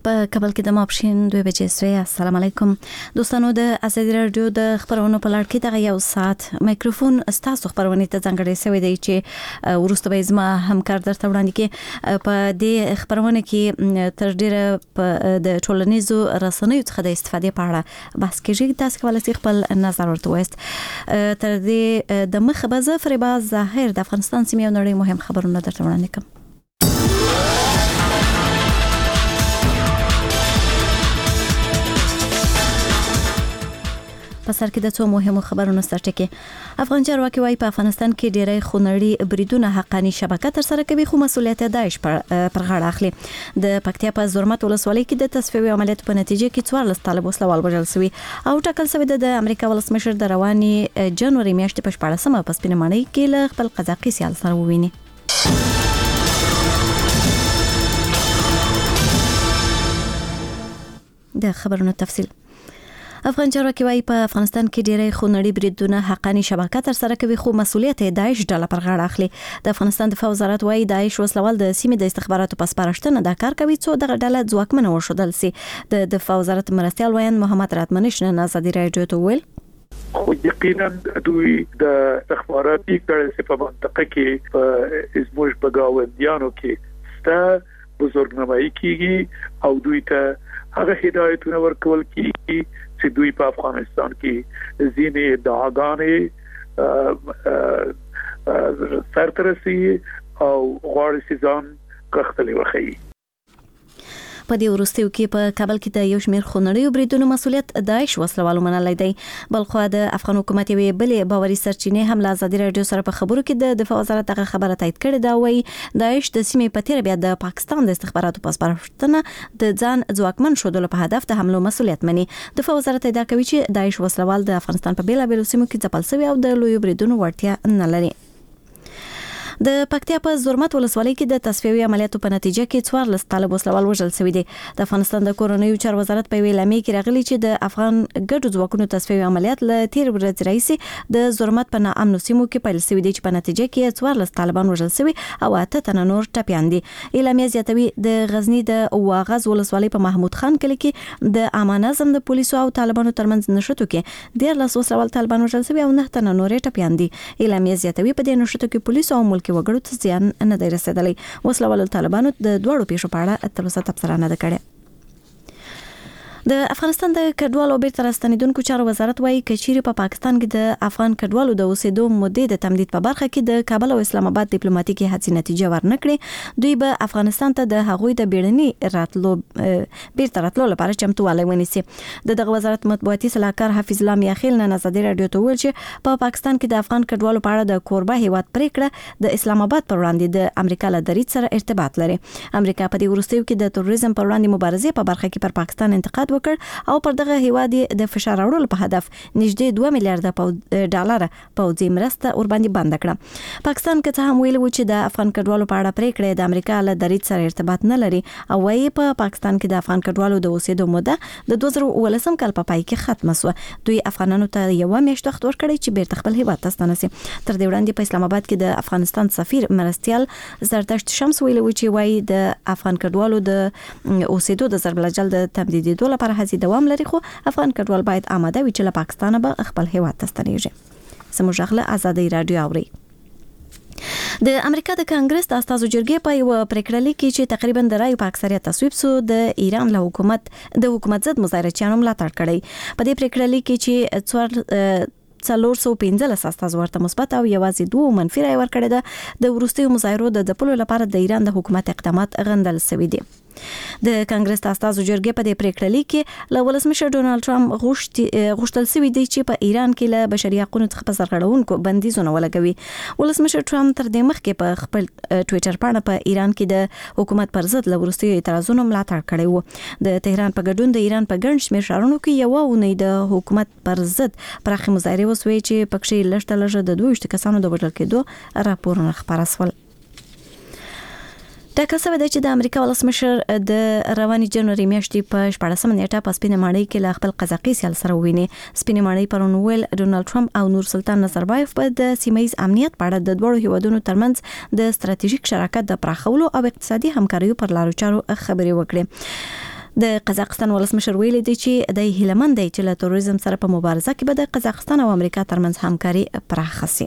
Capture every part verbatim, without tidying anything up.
په کابل کې د ماپښین دوه بجې سوی. السلام علیکم دوستانو، د ازادي رادیو د خبرونو په لړ کې دغه یو ساعت مایکروفون ستاسو خبرونه ته ځانګړی شوی دی چې ورسته به زما همکار درته وړاندې کې په دې خبرونه کې تر ډیره د ټولنیزو رسنیو څخه د استفادې په اړه بحث کیږي. تاسو کولای شئ خپل نظر ورته وایست. تر دې د مخه به زه فریبا ظاهر د افغانستان سیمې او نړۍ مهم خبرونه درته وړاندې کوم. په سر کې د څو مهمو خبرونو سره کې افغان چارواکي وايي په افغانستان کې ډېری خونړي بریدونه حقاني شبکه تر سره کوي، خو مسؤلیت داعش پر پر غاړه اخلي. د پکتیا په زرمت ولسوالۍ کې د تصفیوي عملیاتو په نتیجه کې څوارلس طالب وسلوال وژل شوي او ټاکل شوی د امریکا ولسمشر د رواني جنوري میاشتې په شپاړسمه په سپینه ماڼۍ کې له خپل قزاقي سیال سره وویني. د خبرونو تفصیل. افغان چارواکي وايي په افغانستان کې ډېری خونړي بریدونه حقاني شبکه تر سره کوي، خو مسؤلیت داعش ډله پر غاړه اخلي. د افغانستان دفاع وزارت وايي داعش وسلوال د سیمې د استخباراتو په سپارښتنه دا کار کوي څو دغه ډله ځواکمنه وښودل سي. د دفاع وزارت مرستیال وایي محمد راتمنش نن ازادي رادیو ته ویل خو یقینا دوی د استخباراتي کړه په منطقه کې په ازموج بغاوندیانو کې ست بزرګنمایي کیږي او دوی ته هغه هدایتونه ورکول کیږي چې دوی په افغانستان کې ځینې دعاګانې سرترسي او غواړي چې ځان کښتلې وخی. په دې وروستیو کې په کابل کې د یو شمېر خونړیو بریدونو مسؤلیت داعش وسلوالو منلی دی. بلخو د افغان حکومت یوې بلې باوري سرچینې هم له ازادي رادیو سره په خبرو کې د دفاع وزارت دغه خبره تایید کړې ده. وایي داعش د سیمې په تیر بیا د پاکستان د استخباراتو په سپارښتنه د ځان ځواکمن ښودلو په هدف د حملو مسؤلیت مني. دفاع وزارت ادعا کوي چې داعش وسلوال د افغانستان په بیلابیلو سیمو کې ځپل شوي او د لویو بریدونو وړتیا نه لري. د پکتیا په زرمت ولسوالۍ کې د تصفیوي عملیاتو په نتیجه کې څوارلس طالب وسلوال وژل شوي دي. د افغانستان د کورنیو چارو وزارت په ویلامې کې راغلي چې د افغان ګډو ځواکونو تصفیوي عملیات له تیر ورځ راهیسې د زرمت په ناامنو سیمو کې پیل شوي دي چې په نتیجه کې څوارلس طالبان وژل شوي او اته تنه نور ټپیان دي. اعلامیه زیاتوي د غزنی د واغز ولسوالۍ په محمود خان کلی کې د امان نظم د پولیسو او طالبانو ترمنځ نښتو کې ډېر وسلوال طالبان وژل شوي او نه تنه نور ټپیان دي. اعلامیه زیاتوي په دې نښتو کې پولیسو او ملکي وګړو ته زیان نه دی رسیدلی. وسلوالو طالبانو د دوړو پیښو په اړه تر اوسه تبصره نه ده کړې. د افغانستان د کډوالو بیرته راستنیدونکو چارو وزارت وايي کچيري په پاکستان کې د افغان کډوالو د اوسېدو مودې د تمدید په برخه کې د کابل او اسلام آباد ډیپلوماټیکي هڅې نتیجه ورنکړي. دوی به افغانستان ته د هغوی د بیړني راتلو بیرته راتلو لپاره چمتووالی ونیسي. د دغه وزارت مطبوعاتي صلاحکار حفیظ الله میاخیل نن ازادي رادیو ته ویل چې په پاکستان کې د افغان کډوالو په اړه د کوربه هیواد پریکړه د اسلام آباد پر وړاندې د امریکا له دریځ سره ارتباط لري. امریکا په دې وروستیو کې د تروریزم پر وړاندې مبارزې په برخه کې پر پاکستان انتقاد وکړ او پر دغه هیواد د فشار اړولو په هدف نږدې دوه میلیارډ ډالر پوځي مرسته ور باندې بند کړه. پاکستان که څه هم ویلي و چې د افغان کډوالو په اړه پریکړه د امریکا له دریځ سره ارتباط نه لري او وايي په پاکستان کې د افغان کډوالو د اوسېدو موده د دوه زره اوولسم کال په پای کې ختمه شوه. دوی افغانانو ته یو میاشت وخت ورکړی چې بیرته خپل هیواد ته ستنه شي. تر دې وړاندې په اسلام آباد کې د افغانستان سفیر مرستیال زردشت شمس ویلي و چې وايي د افغان کډوالو د اوسېدو د ضرب الجل د تمدیدولو لپاره هڅې دوام لري، خو افغان کډوال باید آماده وي چې له پاکستانه به خپل هیواد ته ستنیږي. زموږ غږ له ازادي رادیو اوري. د امریکا د کانګرس د استازو جرګې په یو پریکړه لیکي چې تقریبا د رایو په اکثریت تصویب سو د ایران له حکومت د حکومت ضد مظاهرچیانو ملاتړ کړی. په دې پریکړه لیکي چې څوار څلور سوه پنځلس استازو ورته مثبت او یوازې دوه منفي رای ورکړی ده. د وروستیو مظاهرو د ځپلو لپاره د ایران د حکومت اقدامات غندل شوي دي. د کانګرس د استازو جرګې په دې پریکړه لیکي له ولسمشر ډونالد ټرمپ غوښتل شوی دی چې په ایران کې له بشري حقوقو څخه په سرغړونکو بندیزونه ولګوي. ولسمشر ټرمپ تر دې مخکې په خپل ټویټر باندې په ایران کې د حکومت پر ضد له وروستیو اعتراضونو ملاتړ کړی و. د تهران په ګډون د ایران په ګڼ شمېر ښارونو کې یوه اونۍ د حکومت پر ضد پراخې مظاهرې وسوې چې پکې لږ لږ د دوه ویشت کسانو د وژل کېدو راپورونه خپاره شول. ټاکل شوی دی چې د امریکا ولسمشر د رواني جنوري میاشتې په شپاړسمه نیټه په سپینه ماڼۍ کې له خپل قزاقي سیال سره وویني. سپینه ماڼۍ پرون ویل ډونالد ټرمپ او نور سلطان نظربایف په د سیمه‌ییز امنیت په اړه د دوړو هیوادونو ترمنځ د ستراتیژیک شراکت د پراخولو او اقتصادي همکاریو پر لارو چارو خبرې وکړې. د قزاقستان ولسمشر ویلي دی چې د هیلمند دی چې له تروریزم سره په مبارزه کې به د قزاقستان او امریکا ترمنځ همکاري پراخه شي.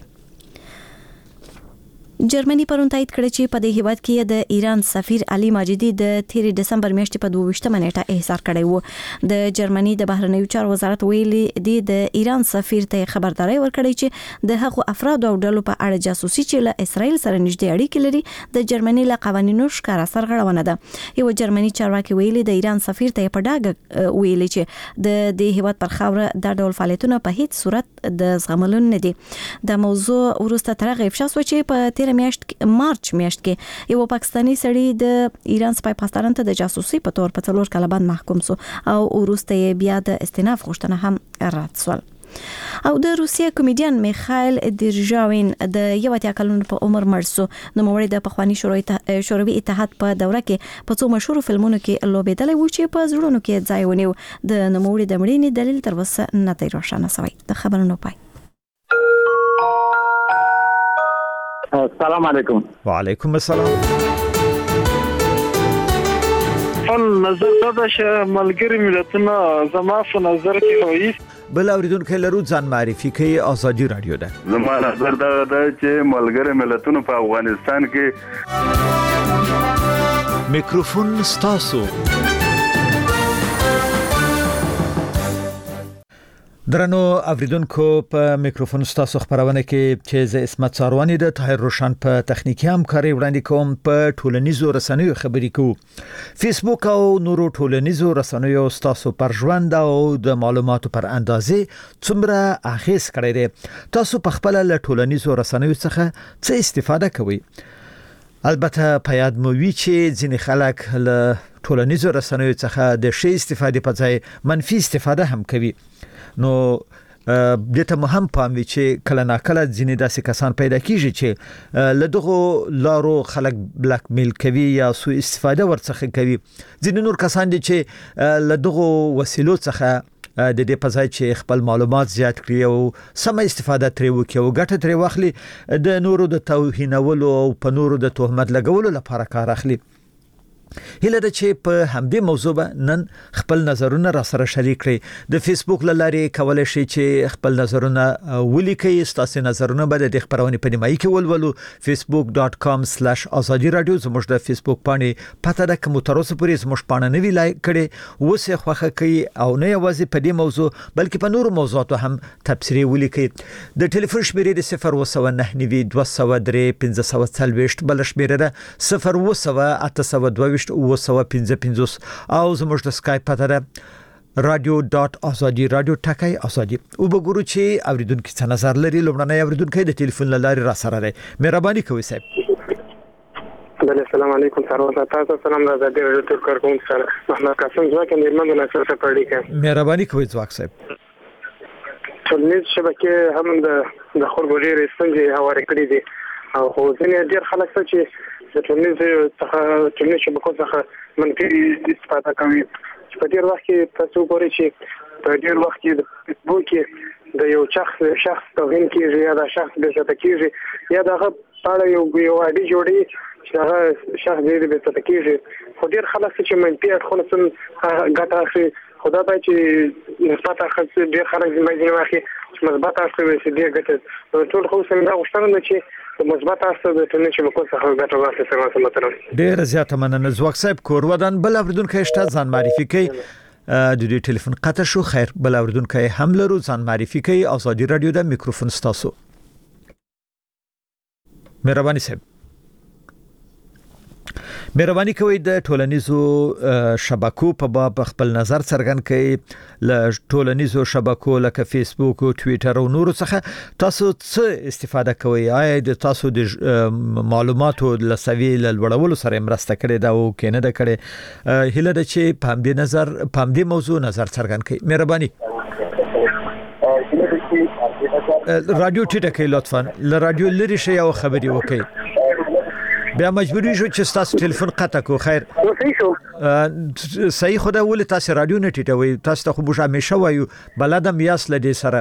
جرمني پرون تایید کړی چې په دې هیواد کې د ایران سفیر علي ماجدي د تیر دسمبر میاشتې په دوه ویشتمه نیټه احضار کړی وو. د جرمني د بهرنیو چارو وزارت ویلي دی د ایران سفیر ته خبرداري ورکړی چې د هغو افراد او ډلو په اړه جاسوسي چې له اسرائیل سره نږدې اړیکې لري د جرمني له قوانینو ښکاره سرغړونه ده. یو جرمني چارواکي ویلي د ایران سفیر ته په ډاګه ویلي چې د دې هیواد پر خاوره د ډول فعالیتونه په هیڅ صورت د زغملو نه دي. د موضوع ورسته تر هغه افشا شو چې په تیر میاشت مارچ میاشت کې یو پاکستانی سړی د ایران سپای پاسداران ته د جاسوسي په تور په څلور کاله باندې محکوم شو او ورسته بیا د استئناف غوښتنه هم رد شول. او د روسیې کمیډین میخائیل دیرژاوین د یو اتیا کلونو په عمر مړ شو. نو موري د پخوانی شوروي اتحاد په دوره کې په څو مشهور فلمونو کې لوبېدلی و چې په زړونو کې ځای ونیو. د نوموړي د مړینې دلیل تر اوسه نه دی روښانه شوی. د خبرونو پای. السلام علیکم. وعلیکم السلام. فل نظر دا چې ملګری ملتونه زما په نظر کې وایي بل اوریدونکو لرو ځان معرفي کوي ازادي رادیو ده. زما نظر دا ده چې ملګری ملتونه په افغانستان کې میکروفون ستاسو. درنو اوریدونکو په میکروفون ستاسو خبرونه کې چې ز اسمت ساروانی د طاهر روشن په تخنیکی همکاري وړاندې کوم. په ټولنیزو رسنیو خبرې کوو. فیسبوک او نورو ټولنیزو رسنیو ستاسو پر ژوند او د معلوماتو پر اندازې څومره اخیس کړی دی. تاسو په خپل له ټولنیزو رسنیو څخه څه استفاده کوئ؟ البته په یاد مو وی چې ځینې خلک له ټولنیزو رسنیو څخه د شی استفاده په ځای منفي استفاده هم کوي. نو دته مهم پام وی چې کله ناکله ځینې داسې کسان پیدا کیږي چې له دغه لارو خلک بلاک میل کوي یا سو استفاده ورڅخه کوي. ځینې نور کسان دي چې له دغه وسیلو څخه د دې په ځای چې خپل معلومات زیات کړي او سم استفاده ترې وکړي او ګټه ترې واخلي د نورو د توهینولو او په نورو د تهمت لګولو لپاره کار اخلي. هله د چې په همدې موضوع به نن خپل نظرونه را سره شریک کړئ. د فیسبوک لارې کولای شئ چې خپل نظرونه ولیکئ. ستاسو نظرونه به د خبرونه په نیمایي کې ولولو. facebook dot com slash azadi radio زموږ د فیسبوک باندې پته ده کوم تر اوسه پورې زموږ باندې نوی لایک کړئ وسه خوخه کوي او نه یوازې په دې موضوع بلکې په نورو موضوعاتو هم تبصری ولیکئ. د ټلیفون شمیرې د صفر و نه نوي دوه سوه درې پنځه سوه څلوېښت بل شمیرې ده صفر و اته سوه دوه و سوه پنځه پنځوس او زموږ د سکایپ پته ده radio dot azadi radio ټکای ازادي. او وګورو چې اوریدونکو څه نظر لري. لومړنی اوریدونکو د ټلیفون لارې را سره دی. مهرباني کوئ صاحب. بله السلام علیکم. سره تاسو سلام د ازادي رادیو تر کارکون سره محمد قاسم ځواک نیرمن د نصر پړډی کې. مهرباني کوئ ځواک صاحب. ټولنیز شبکې هم د د خلکو ډېر ستونزې هوارې کړې دي او خو ځینې ډېر خلک چې د ټولنیز څخه ټولنیز شبکو څخه منفي استفاده کوي. په ډېر وخت کې تاسو ګورئ چې په ډېر وخت کې د فیسبوک کې د یو شخص شخص توهین کېږي یا د شخص بې عزته کېږي یا دغه په اړه یو یو اډي جوړي چې هغه شخص دې بې عزته کېږي. خو ډېر خلک چې منفي اړخونه سم ګټه اخلي. خدا به چې مثبت اخلي ډېر خلک ځینې واخلي چې مثبت اخلي چې ډېر ګټه ټول خو سم دا غوښتنه ده چې مثبت اثر د ټولنې چې مکو څخه ګټه واخلي. سره مثلا ډېر زیاته مننه ځواک صاحب. کور ودان بل اوریدونکو شته ځان معرفي کوي. د دې ټلیفون قطع شو. خیر بل اوریدونکو هم لرو ځان معرفي کوي. ازادي رادیو د میکروفون ستاسو. مهرباني صاحب. مهرباني کوئ د ټولنیزو شبکو په باب خپل نظر څرګند کړئ. ل ټولنیزو شبکو لکه فیسبوک او ټوئیټر او نورو څخه تاسو څه استفاده کوئ؟ آیا د تاسو د معلوماتو د سوي لوړولو سره مرسته کړې ده او کینه ده کړې؟ هله د چې په همدې نظر په همدې موضوع نظر څرګند کړئ. مهرباني. رادیو ټیټه کړئ لطفا. ل رادیو لري شي او خبري وکړئ. بیا مجبوری شو چې تاسو ټلیفون قطع کو. خیر صحیح شو. صحیح خدا ولې تاسو رادیو نه ټیټوي؟ تاسو ته خو به همیشه وایو بلدم یاس لدی سره.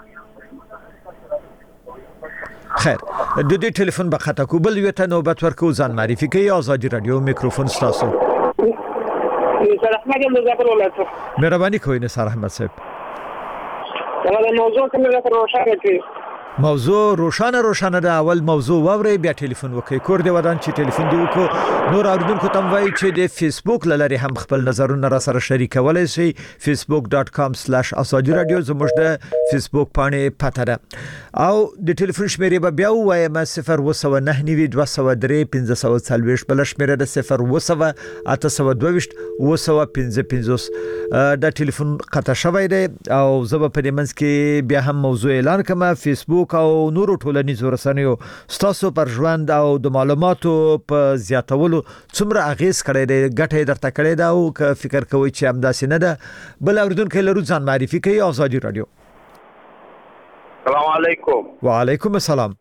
خیر د دې ټلیفون به قطع کو. بل یو ته نوبت ورکو ځان معرفي کوي. ازادي رادیو میکروفون تاسو. نثار احمد مظفر ولایت. مهرباني کوئ نثار احمد صاحب. دا موضوع کومه راته روښانه کړئ. موضوع روشانه روشانه ده. اول موضوع واوري بیا ټلیفون وکړئ. کور دی ودان چې ټلیفون دی وکړو. نور اوریدونکو ته وایي چې د فیسبوک لاري هم خپل نظرونه را سره شریکولای شي. facebook dot com slash asaji radio زموږ د فیسبوک باندې پته ده. او د ټلیفون شمیرې به بیا وایم صفر و سو نه نیوي دوه سو درې پنځه سو څلوېښت بل شمیره د صفر و سو اته سو دوه و سو پنځه پنځوس د ټلیفون قطع شوی دی او زه په دې منځ کې بیا هم موضوع اعلان کوم. فیسبوک او نورو ټولنیزو رسنیو ستاسو پر ژوند او د معلوماتو په زیاتولو څومره اغیز کړی دی ګټه درته کړی دا او که فکر کوئ چې همداسې نه ده. بل اوریدونکو لرو ځان معرفي کوي. آزادي رادیو. السلام علیکم. وعلیکم السلام.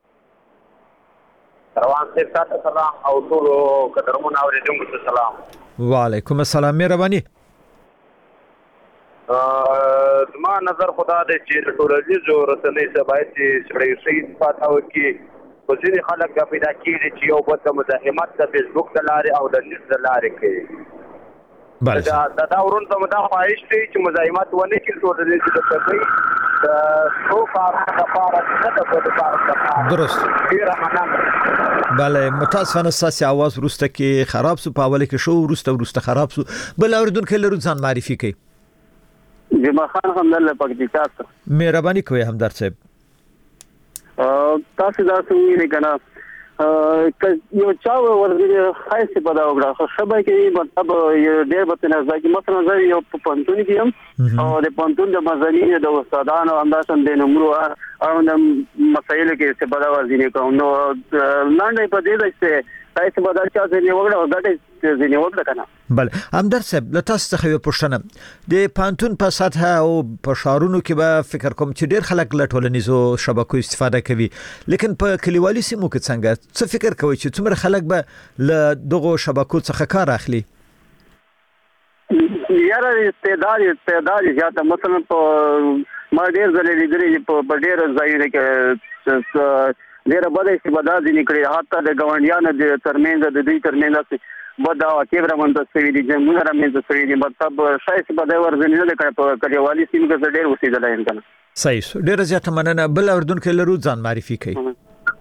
روان صاحب تاسو سلام او ټول قدرمن اوریدونکو ته سلام. وعلیکم السلام. مهرباني. زما نظر خدا دې چې ټولنیزو رسنۍ څخه باید چې سړی صحیح استفاده وکړي. خو ځینې خلک دا پیدا کېږي چې یو بل ته مزاحمت د فیسبوک د لارې او د نیوز د لارې کوي. دا دا دا ورون ته دا خواهش دی چې مزاحمت ونه کړي. ټولنیزو رسنۍ د څو کارونو لپاره نه د څو کارونو درست. ډېره مننه. بله متاسفانه ستاسو आवाज ورسته کې خراب سو. په اوله کې شو ورسته ورسته خراب سو. بل اوریدونکو لرو ځان معرفي کوي. جمع خان همدلله پکتیکا ته. مهرباني کوئ همدرد صاحب. تاسو دا څنګه کنه یو چا ورغلی خاصه په دا وګړه خو شبای کې مطلب یو ډېر به نه ځکه مثلا زه یو په پنځون کې یم او د پنځون د مزنی د استادانو همداسن د نمبر او د مسایل کې څه په دا ورځینې کوم نو لاندې په دې چې تاسو به دا چا ځنی وګړه او دا ځنی وګړه کنه. بل همدرد صاحب له تاسو څخه یو پوښتنه د پانتون په سطح او په شهرونو کې به فکر کوم چې ډېر خلک له ټولنیزو شبکو استفاده کوي لیکن په کلیوالي سیمو کې څنګه څه فکر کوي چې څومره خلک به له دغه شبکو څخه کار اخلي؟ یاره استعداد استعداد زیاته مثلا په ما ډېر ځلې لیدلې په ډېر ځایونو کې ډېر بده استفاده ځینې کړې حتی د ګاونډیانو د ترمنځ د دوی ترمنځ بدا کیبره منځ سوي دي جنګونه رامنځ سوي دي مطلب شایسته بده ورځنی نه کړ په کلیوالي سیمو کې ډېر اوسېدل یم کنه. صحیح ډېر زیاته مننه. بل اردوونکو لرو ځان معرفي کوي.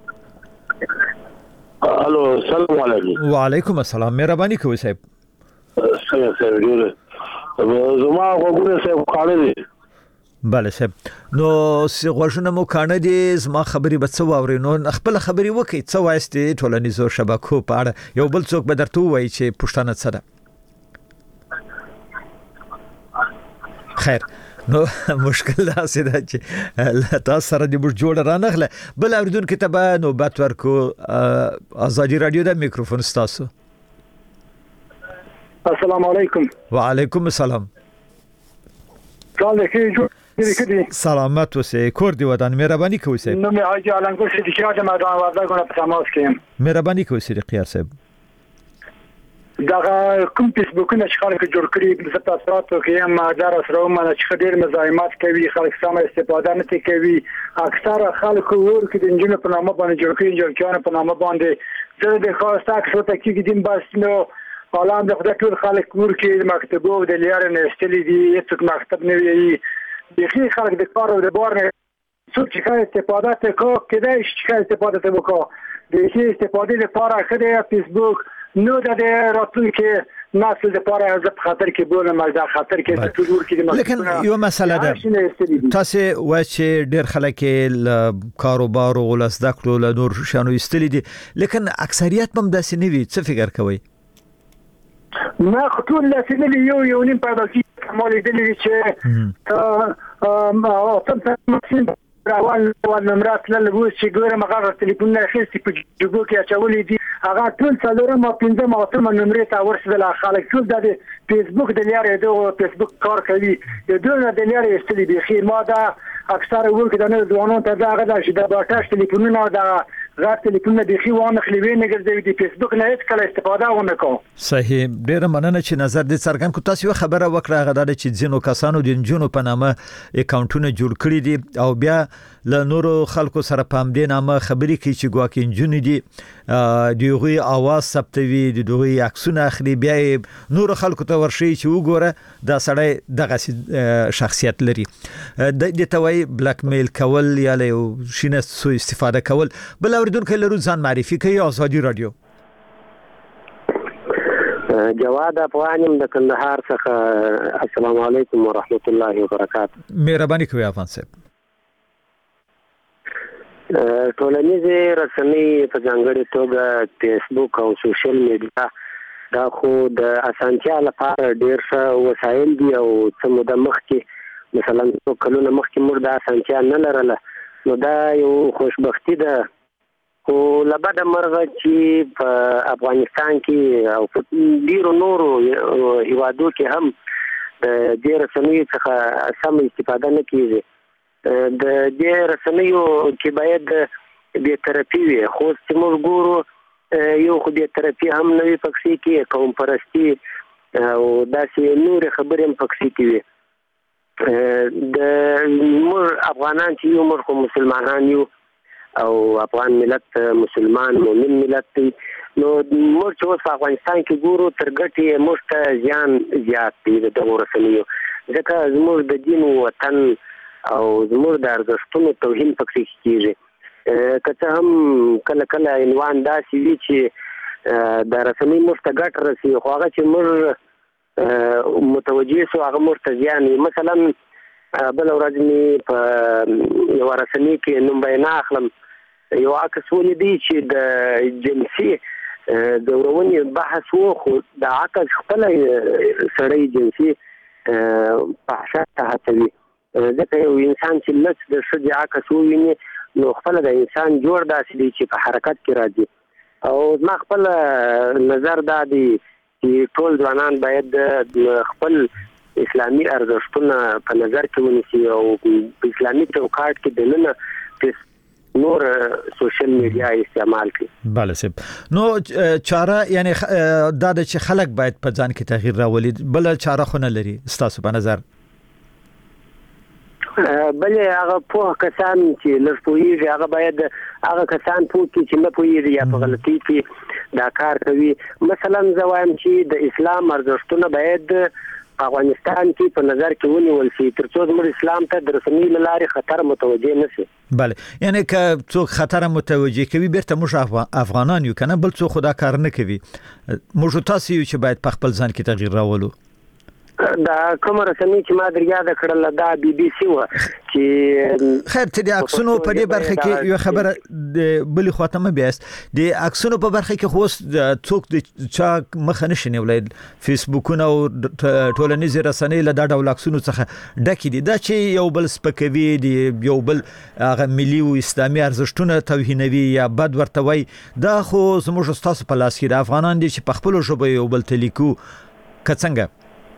الو السلام علیکم. وعلیکم السلام. مهرباني کوئ صاحب. څنګه صاحب ډېر زما وګورئ صاحب کاڼه دي. بله صاحب نو غوښنه مو کانه دي زما خبري به څه واوري نو خپل خبري وکي څه وایستي ټولنیزو شبکو په اړه یو بل څوک به درته وایي چې پښتنه څه ده. خیر نو مشکل دا سیده چې تاسو سره د موږ جوړ رانغله. بل اوریدونکو ته به نوبت ورکو. آزادي رادیو د میکروفون تاسو. السلام علیکم. وعلیکم السلام. څنګه سلامت اوسئ. کور دی ودان. مهرباني کوئ صاحب. نو مې حاجی علنګو صدیقیار د مدان وردګونه په تماس کې یم. مهرباني کوئ صدیقیار صاحب. دا کوم فیسبوکونه چې خلک جوړ کړي د تاسو کې هم ماجر سره مونږ چې ډېر مزاحمت کوي خلک سم استفاده نه کوي. اکثره خلک ور کې د انجن په نامه باندې جوړ کړي جوړ په نامه باندې زه د خاصه اکثر ته کې دیم بس نو حالا د خدای ټول خلک ور کې مکتبو د لیار نه استلې دي هیڅ مکتب نه وي بخي خلک د کار او د بار نه څو چې استفاده ته کو کېدای شي چې استفاده ته وکړي د هیڅ استفاده لپاره خدای فیسبوک نو د راتلونکي نسل لپاره از خطر کې بولم از خطر کې ټول ور کې لیکن یو مسله ده تاسو وایي چې ډېر خلک له کاروبار او ولسد کړو له نور شانو استلې دي لیکن اکثریت هم داسې نه وي. څه فکر کوي؟ ما خطول لسنه یو یو نیم پیدا کی کمال دلی چې ا تم تم راوال ول نمرات لږ چې ګوره مغه ټلیفون نه خېستي په جوګو کې اچولې دي هغه ټول څلور ما پنځه ما تم نمرې تا ورسېدل خلک ټول د فیسبوک د لارې د فیسبوک کار کوي د دوه د لارې استلې دي خې ما دا اکثر ورکه د نه دوانو ته دا غدا چې د باټاش ټلیفونونه دا غا ټلیفون د خي وانه خلوي نه ګرځي د فیسبوک نه هیڅ کله استفاده ونه کوم. صحیح، ډیر مننه چې نظر دې څرګند کو. تاسو خبره وکړه غدا چې ځینو کسانو د جنونو په نامه اکاونټونه جوړ کړی دي او بیا له نورو خلکو سره پام دې نامه خبرې کوي چې ګواکې جنونی دي دیغوی आवाज ثبتوي، د دوی عکسونه اخلي، بیا نور خلکو ته ورشي چې وګوره دا سړی دغه شخصیت لري. د دې توي بلاک میل کول یا له شینه سو استفاده کول. بل اوریدونکو لرو ځان معرفي کوي. آزادي رادیو. جواد افغانم د کندهار څخه. السلام علیکم ورحمت الله وبرکاته. مهرباني کوي افغان صاحب. ټولنیزې رسنۍ په ځانګړې توګه فیسبوک او سوشل میډیا دا خو د اسانتیا لپاره ډېر ښه وسایل دي او څه موده مخکې مثلا څو کلونه مخکې موږ دا اسانتیا نه لرله، نو دا یو خوشبختي ده. خو له بده مرغه چې په افغانستان کې او په ډېرو نورو هیوادو کې هم د دې رسنیو څخه سم استفاده نه کېږي. د دې رسنیو کې باید د ترپی وي، خو چې موږ ګورو یو خو د ترپی هم نه وي پکې کې، قوم پرستی او داسې نور خبرې هم پکې کې وي. د موږ افغانان چې یو موږ خو مسلمانان یو او افغان ملت مسلمان مؤمن ملت دی، نو موږ چې اوس په افغانستان کې ګورو تر ګټې موږ ته زیان زیات دی د دغو رسنیو، ځکه زموږ د دین وطن او زموږ د ارزښتونو توهین پکې کېږي. که څه هم کله کله عنوان داسې وي چې د رسنۍ موږ ته ګټه رسي، خو هغه چې موږ متوجه سو هغه موږ ته زیان وي. مثلا بله ورځ مې په یوه رسنۍ کې نوم بیان اخلم، یو عکس ولیدی چې د جنسي ځورونې بحث و، خو د عکس خپله سړی جنسي فحشا ته هڅوي. ځکه یو انسان چې لڅ د ښځې عکس وویني نو خپله د انسان جوړ داسې دی چې په حرکت کې راځي. او زما خپل نظر دا دی چې ټول ځوانان باید خپل اسلامي ارزښتونه په نظر کې ونیسي او په اسلامي چوکاټ کې دننه نور سوشل میډیا استعمال کړي. بله صاحب، نو چاره یعنی دا د چې خلک باید په ځان کې تغییر راولي، بل چاره خو نه لري ستاسو په نظر؟ بلې هغه پوه کسان چې لږ پوهېږي هغه باید هغه کسان پوه کړي چې نه پوهېږي یا په غلطۍ کې دا کار کوي. مثلا زه وایم چې د اسلام ارزښتونه باید په افغانستان کې په نظر کې ونیول شي تر څو زموږ اسلام ته د رسنۍ له لارې خطر متوجه نه شي. بله، یعنی که څوک خطر متوجه کوي بیرته موږ افغانان یو که نه، بل څوک خو دا کار نه کوي. موږ تاسو یو چې باید په خپل ځان کې تغییر راولو. دا کوم رسنۍ چې ما در یاد کړل دا بي بي سي و چې خیر ته د عکسونو په دې برخه کې یو خبره د بل خواته مې بیاست د عکسونو په برخه کې خو څوک د چا مخ نه شنی ولید فیسبوکونه او ټولنیزې رسنۍ له دا ډول عکسونو څخه ډکې دي، دا چې یو بل سپکوي دی، یو بل هغه ملي او اسلامي ارزښتونه توهینوي یا بد ورته وای، دا خو زموږ ستاسو په لاس کې د افغانان دي چې په خپل ژبه یو بل تلیکو کڅنګ.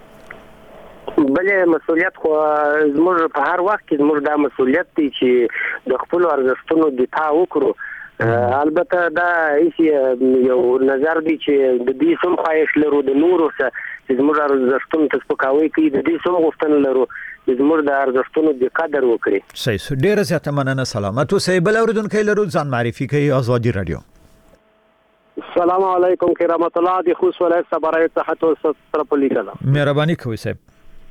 بلې مسؤلیت خو زموږ په هر وخت کې زموږ دا مسؤلیت دی چې د خپل ارزښتونو دفاع وکړو. البته دا یو نظر دی چې د دې سم خواهش لرو د نورو سره چې زموږ ارزښتونو ته سپکاوی کوي، د دې سم غوښتنه لرو چې زموږ د ارزښتونو د قدر وکړي. صحیح، ډیره زیاته مننه. سلامت اوسئ. بل اوریدونکو لرو ځان معرفي کوي. آزادي رادیو. السلام علیکم کرامت الله د خوست ولایت برای صحت او سرپلی کلا. مهرباني کوئ صاحب.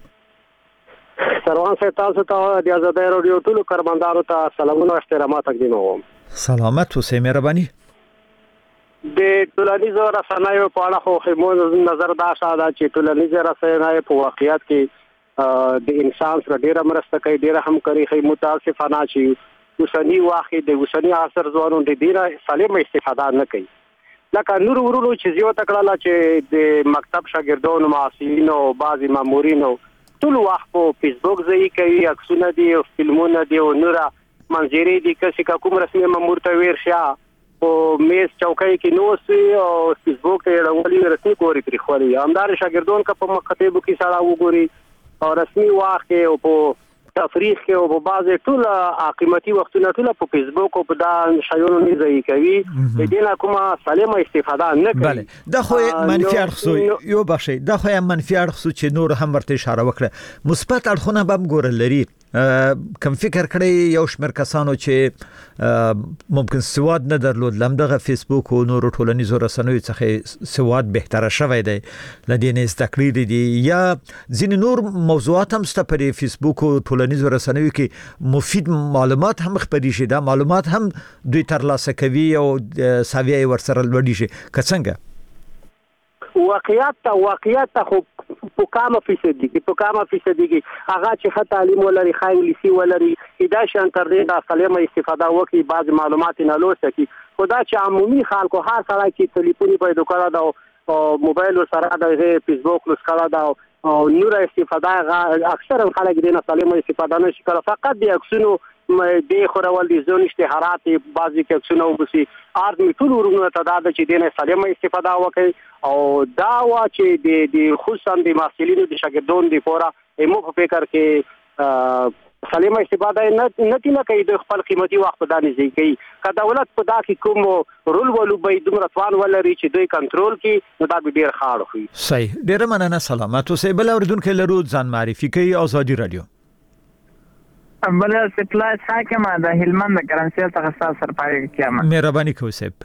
سروان صاحب تاسو ته د آزادۍ رادیو ټول کارمندانو ته سلامونه او احترامات تقدیموم. سلامت اوسئ. مهرباني. د ټولنیزو رسنیو په اړه خو خمو نظر دا شاده چې ټولنیزې رسنۍ په واقعیت کې د انسان سره ډیره مرسته کوي، ډیره همکاري کوي. متاسفانه چې اوسنی واخې د اوسنی عصر ځوانان د ډیره سالمه استفاده نه کوي. لکه نور ورونو چې زیو تکړه چې د مکتب شاګردانو معاصرینو او بعضی مامورینو ټول وخت په فیسبوک ځای کوي، عکسونه دي او فلمونه دي او نور منظرې دي. کسي کوم رسمي مامور ته ورشا او میز چوکۍ کې نو سي او فیسبوک ته راولي رسمي کوري پرې خوري. همدار شاګردون کا په مکتبو کې سړا وګوري او رسمي واخې او په تفریح کې او په بعض ټول قیمتي وختونه ټول په فیسبوک او په دا شایونو نه ځای کوي د دې نه کومه سالمه استفاده نه کوي. بله دا خو منفي اړخ یو بخشي دا خو منفي اړخ چې نور هم ورته اشاره وکړه مثبت اړخونه به ګورل لري. کم فکر کړی یو شمېر کسانو چې ممکن سواد نه درلود لمدغه فیسبوک او نور ټولنیزو رسنیو څخه سواد بهتره شوی دی لدې نه استقرار دي یا ځین نور موضوعات هم ست پر فیسبوک او ټولنیزو رسنیو کې مفید معلومات هم خپرې شي دا معلومات هم دوی ترلاسه کوي او ساویه ورسره لوړي شي کڅنګه واقعیت ته واقعیت ته خو په کومه فیصدي کې په کومه فیصدي کې هغه چې خط تعلیم ولري خای انګلیسي ولري دا شان تر دې د سالمه استفاده وکړي بعض معلومات نه لوسته کی خدا چې عمومي خلکو هر سړی چې ټلیفون په دوکانه دا او موبایل سره د فیسبوک لوس کړه دا او نور استفاده اکثر خلک دې نه سالمه استفاده نشي کړه فقط د اکسونو د خورول دي زون اشتهارات بعضی کې اکسونو وبسي ارد ټول ورونو ته دا چې دې نه سالمه استفاده وکړي او دا وا چې د د خصوصا د محصلینو د شاګردونو د فورا ایمو په فکر کې سالمه استفاده نه نه نه کوي د خپل قیمتي وخت په دانه ځای کوي که دولت په دا کې کوم رول ولو به دومره توان ولري چې دوی کنټرول کوي نو دا به ډیر خاړ وي. صحیح ډیر مننه سلامات اوسې بل اوردونکو لرو ځان معرفي کوي آزادي رادیو. بل سپلای حاکم د هلمند کرنسي څخه تاسو سره پاره کیما مهرباني کوئ صاحب.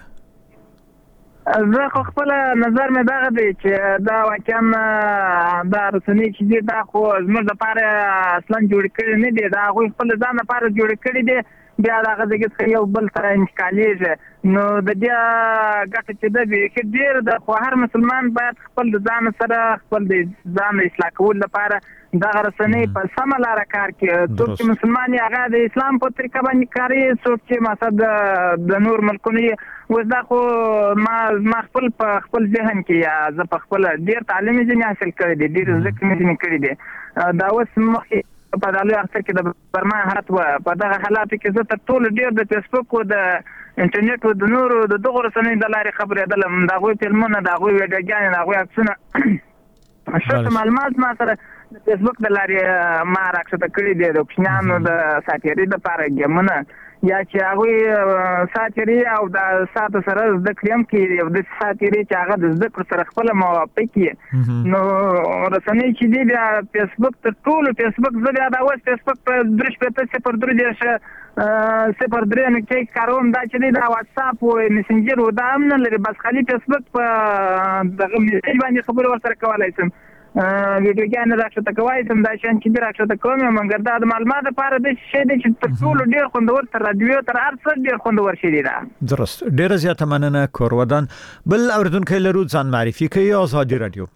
زه خو خپل نظر مې دغه دی چې دا واقعا دا رسنۍ چې دي دا خو زموږ لپاره اصلا جوړ کړي نه دي دا خو خپل ځان لپاره جوړ کړي دي بیا دغه دغه یو بل سره انتقالېږي نو د دې ګټه چې د دې ډېر د خو هر مسلمان باید خپل ځان سره خپل د ځان اصلاح کول لپاره دغه رسنۍ په سمه لار کار کوي څوک چې مسلمان یې هغه د اسلام په طریقه باندې کوي څوک چې مقصد د نور ملکونو وز دا خو ما ما خپل په خپل ذهن کې یا زه په خپل ډیر تعلیم ځینې حاصل کړی دی ډیر ذکر مې ځینې کړی دی دا اوس مخکې په دغه اخر کې د برما حالت و په دغه حالات کې زه تر ټولو ډیر د فیسبوک او د انټرنیټ او د نورو د دغه رسنۍ د لارې خبرې دلم دا غوي فلمونه دا غوي ویډیوګانې دا غوي عکسونه شته معلومات ما سره د فیسبوک د لارې ما راکښته کړی دی د کوچنیانو د ساتيري د لپاره ګمونه یا چې هغه ساتيري او د سات سره د کلیم کې یو د ساتيري چې هغه د ذکر سره خپل موافقي نو رسنۍ چې دی د فیسبوک تر ټولو فیسبوک زړه دا اوس فیسبوک په درش په څه پر درې شه سپر درې نه کې کاروم دا چې دا واتس اپ او میسنجر و دا هم نه لري بس خالي فیسبوک په دغه میسج باندې خبرو ورسره کولای شم ویډیوګانې راکښته کوي سم دا شان چې راکښته کوم مګر دا د معلومات لپاره د شی د چې په ټولو ډیر خوندور تر رادیو تر هر څه ډیر خوندور شي دا درست ډیر زیاته مننه کورودان بل اوردونکو لرو ځان معرفي کوي آزادي رادیو.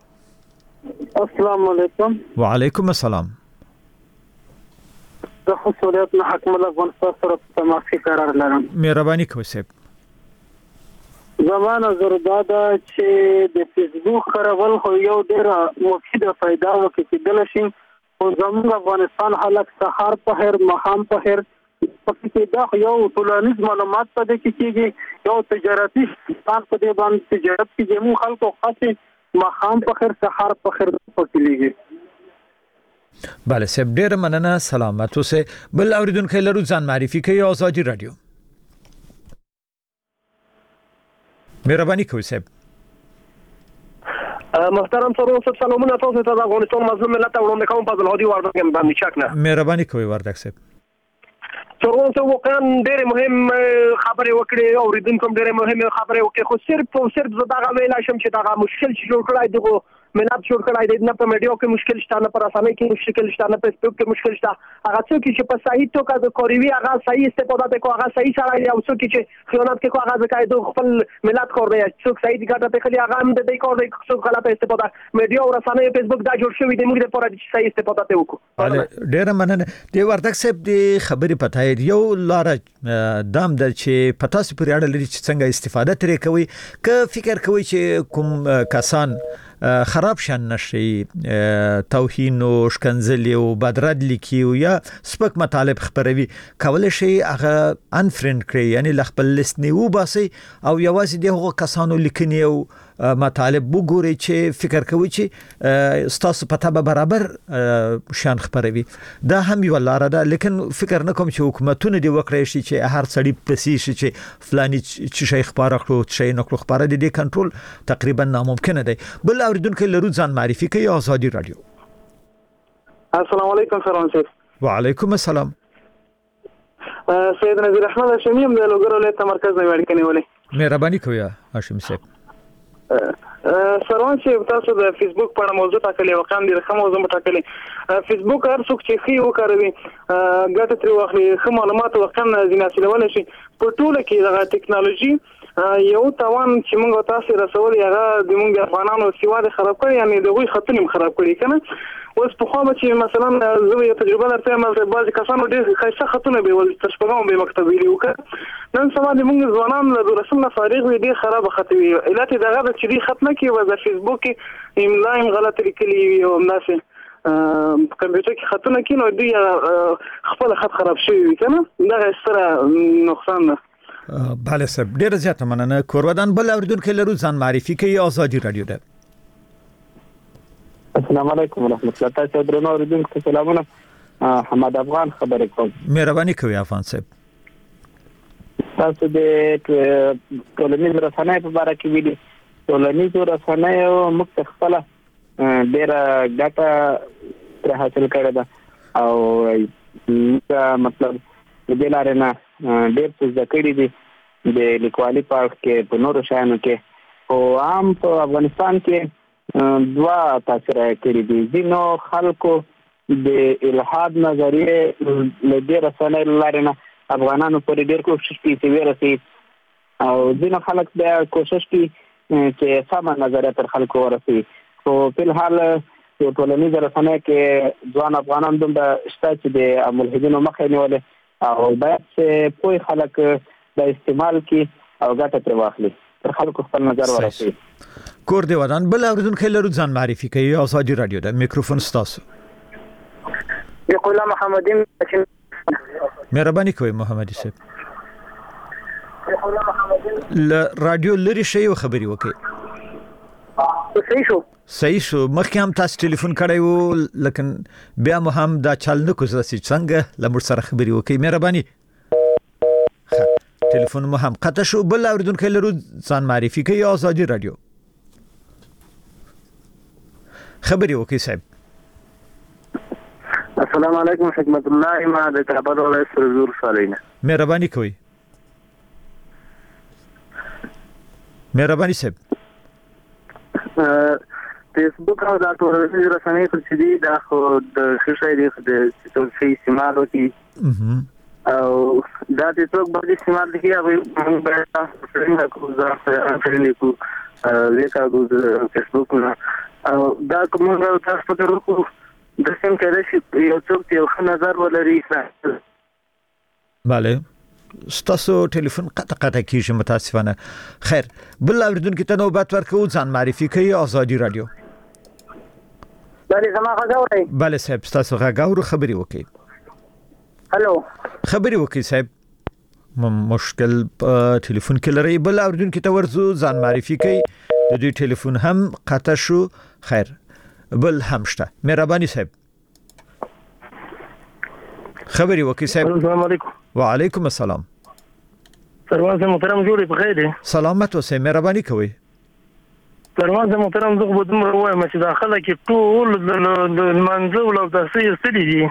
السلام علیکم. وعلیکم السلام. زه خو سولات نه حکم الله افغانستان سره په تماس کې قرار لرم. مهرباني کوئ صاحب. زمانه زرداده چې د فیسبوک کارول خو یو ډیر مفیده فائدہ وکړي د لشي او زموږ افغانستان حالت سحر په هر مخام په هر په کې دا یو ټولنیز معلومات په دې کې کېږي یو تجارتي ستان په دې باندې تجارت کې مو خلکو خاصه مخام په هر سحر په هر په کې لګي. بله سب ډیر مننه سلامت اوسه بل اوریدونکو لرو ځان معرفي کوي آزادي رادیو. مهرباني کوئ صاحب. محترم سرور صاحب سلامونه تاسو ته د افغانستان مظلوم ملت وړاندې کوم په ځل هدي وردګ باندې چکنه. مهرباني کوئ وردګ صاحب. سرور صاحب واقعا ډېر مهم خبرې وکړې او ریدونکو ډېر مهم خبرې وکړې خو صرف او صرف زه دا غوښتل شم چې دا مشکل چې جوړ کړای دغه ملت جوړ کړای دی نه په میډیا کې مشکل شته نه پر اسانه کې مشکل شته نه په فیسبوک کې مشکل شته هغه څوک چې په صحیح توګه د کوریوي هغه صحیح استفاده کوي هغه صحیح سره او څوک چې خیانت کوي هغه ځکه د خپل ملت کور دی څوک صحیح ګټه ته خلی هغه هم د دې کور دی څوک غلطه استفاده میډیا او رسنۍ فیسبوک دا جوړ شوی دی موږ د پوره صحیح استفاده ته وکړو. ډیر مننه دی وردګ صاحب د خبرې پته یو لار دام د چې پتا سي پرې اړه لري چې څنګه استفاده ترې کوي که فکر کوي چې کوم کسان خراب شان نشي توهین او شکنځل او بدرد لیکي او یا سپک مطالب خبروي کول شي هغه ان فرند کړی یعنی خپل لیست نیو باسي او یوازې دغه کسانو لیکنی او مطالب وګوري چې فکر کوي چې ستاسو پته به برابر شان خبروي دا هم یو لار ده لیکن فکر نه کوم چې حکومتونه دی وکړي شي چې هر سړی پسی شي چې فلاني چې شي خبره کړو چې نه کړو خبره دي کنټرول تقریبا ناممکن دی. بل اوریدونکو لرو ځان معرفي کوي آزادي رادیو. السلام علیکم فرانسیس. وعلیکم السلام. سید نذیر احمد هاشمی هم د لوګرو له تمرکز نه وړ کني ولې مهرباني کوي هاشم صاحب. سروان چې تاسو د فیسبوک په اړه موضوع ټاکلې وقام دي رقم موضوع ټاکلې فیسبوک هر څوک چې خي وکړوي ګټه تر واخلي خو معلومات وقام نه ځینې حاصلول شي په ټوله کې د ټکنالوژي یو توان چې موږ تاسو رسول هغه د موږ افغانانو سیوا د خراب کړی یعنی د غوي خطونه خراب کړی کنه اوس په خو چې مثلا زه یو تجربه درته مې بعض کسانو ډېر ښه خطونه به ول تشپغم به مکتب ویلو وکړ نن سبا د موږ ځوانان له رسم نه فارغ وي ډېر خراب خطوي علت دغه د چې خط نه کې و د فیسبوک املا هم غلط لیکلي وي او همداسې کمپیوټر کې خطونه کې نو دوی خپل خط خراب شوی وي کنه دا ستره نقصان ده. بله صاحب ډیر زیات مننه. کورودان بل اوریدونکو لرو ځان معرفي کوي آزادي رادیو ده. السلام علیکم ورحمۃ اللہ. تاسو درنو اوریدونکو سلامونه. حماد افغان خبرې کوم. مهرباني کوي افغان صاحب. تاسو د ټولنیز رسنۍ په اړه کې ویلي ټولنیز رسنۍ موږ خپل ډیر ګټه تر حاصل کړې ده او مطلب د دلاره نه ډېر څه ذکرې دي د لیکوالي په اړه کې په نورو شیانو کې او عام په افغانستان کې دوا تاثیر کړی دي. ځینو خلکو د الحاد نظریه له ډېر رسنۍ لارې نه افغانانو پورې ډېر کوشش کوي چې ورسي او ځینو خلک بیا کوشش کوي چې سمه نظریه تر خلکو ورسي. خو په الحال په ټولنیز رسنۍ کې ځوان افغانان دومره شته چې د ملحدینو مخه نیولې او باید چې پوي خلک د استعمال کی او ګټه تر واخلي تر خلکو خپل نظر ورسي. کور دی ودان بل اوریدونکو لرو ځان معرفي کوي آزادي رادیو ده. میکروفون ستاسو. یقول محمدی مهرباني کوي محمدی صاحب. ل رادیو لري شی او خبري وکي. صحیح شو صحیح شو. مخکې هم تاسو ټلیفون کړی وو لیکن بیا مو هم دا چل نه کوزه چې څنګه لمر سره خبري وکي. مهرباني. ټلیفون مو هم قطع شو. بل اوریدونکو لرو ځان معرفي کوي آزادي رادیو. خبري وکي صاحب. السلام علیکم حکمت الله ما د کابل ولایت سرزور صالحینه. مهرباني کوي. مهرباني صاحب. فیسبوک او د ټولنیز رسنۍ چې دي دا خو د خشای دي د توسي استعمال وکي او دا د څوک باندې استعمال دي هغه موږ به تاسو سره کوزه فرني کو لیکا د فیسبوک او دا کومه تاسو ته ورکو د څنګه کېدای شي یو څوک یو ښه نظر ولري. bale ستاسو ټلیفون قطع قطع کیږي متاسفانه. خیر بل اوریدونکو ته نوبت ورکو ځان معرفي کوي آزادي رادیو. بله زما غواړی. bale صاحب ستاسو غاغور خبري وکي. هالو خبري وکي صاحب. مشکل ټلیفون کې لري. بل اوریدونکو ته ورزو ځان معرفي کوي د دې ټلیفون هم قطع شو. خیر بل هم شته. مهرباني صاحب. خبري وکي صاحب. السلام علیکم. وعلیکم السلام. سروان محترم جوړي په خیر دي. سلامت اوسه. مهرباني کوي. سروان محترم زه په دمر وایم چې داخله کې ټول د منځو له تاسو ستړي دي.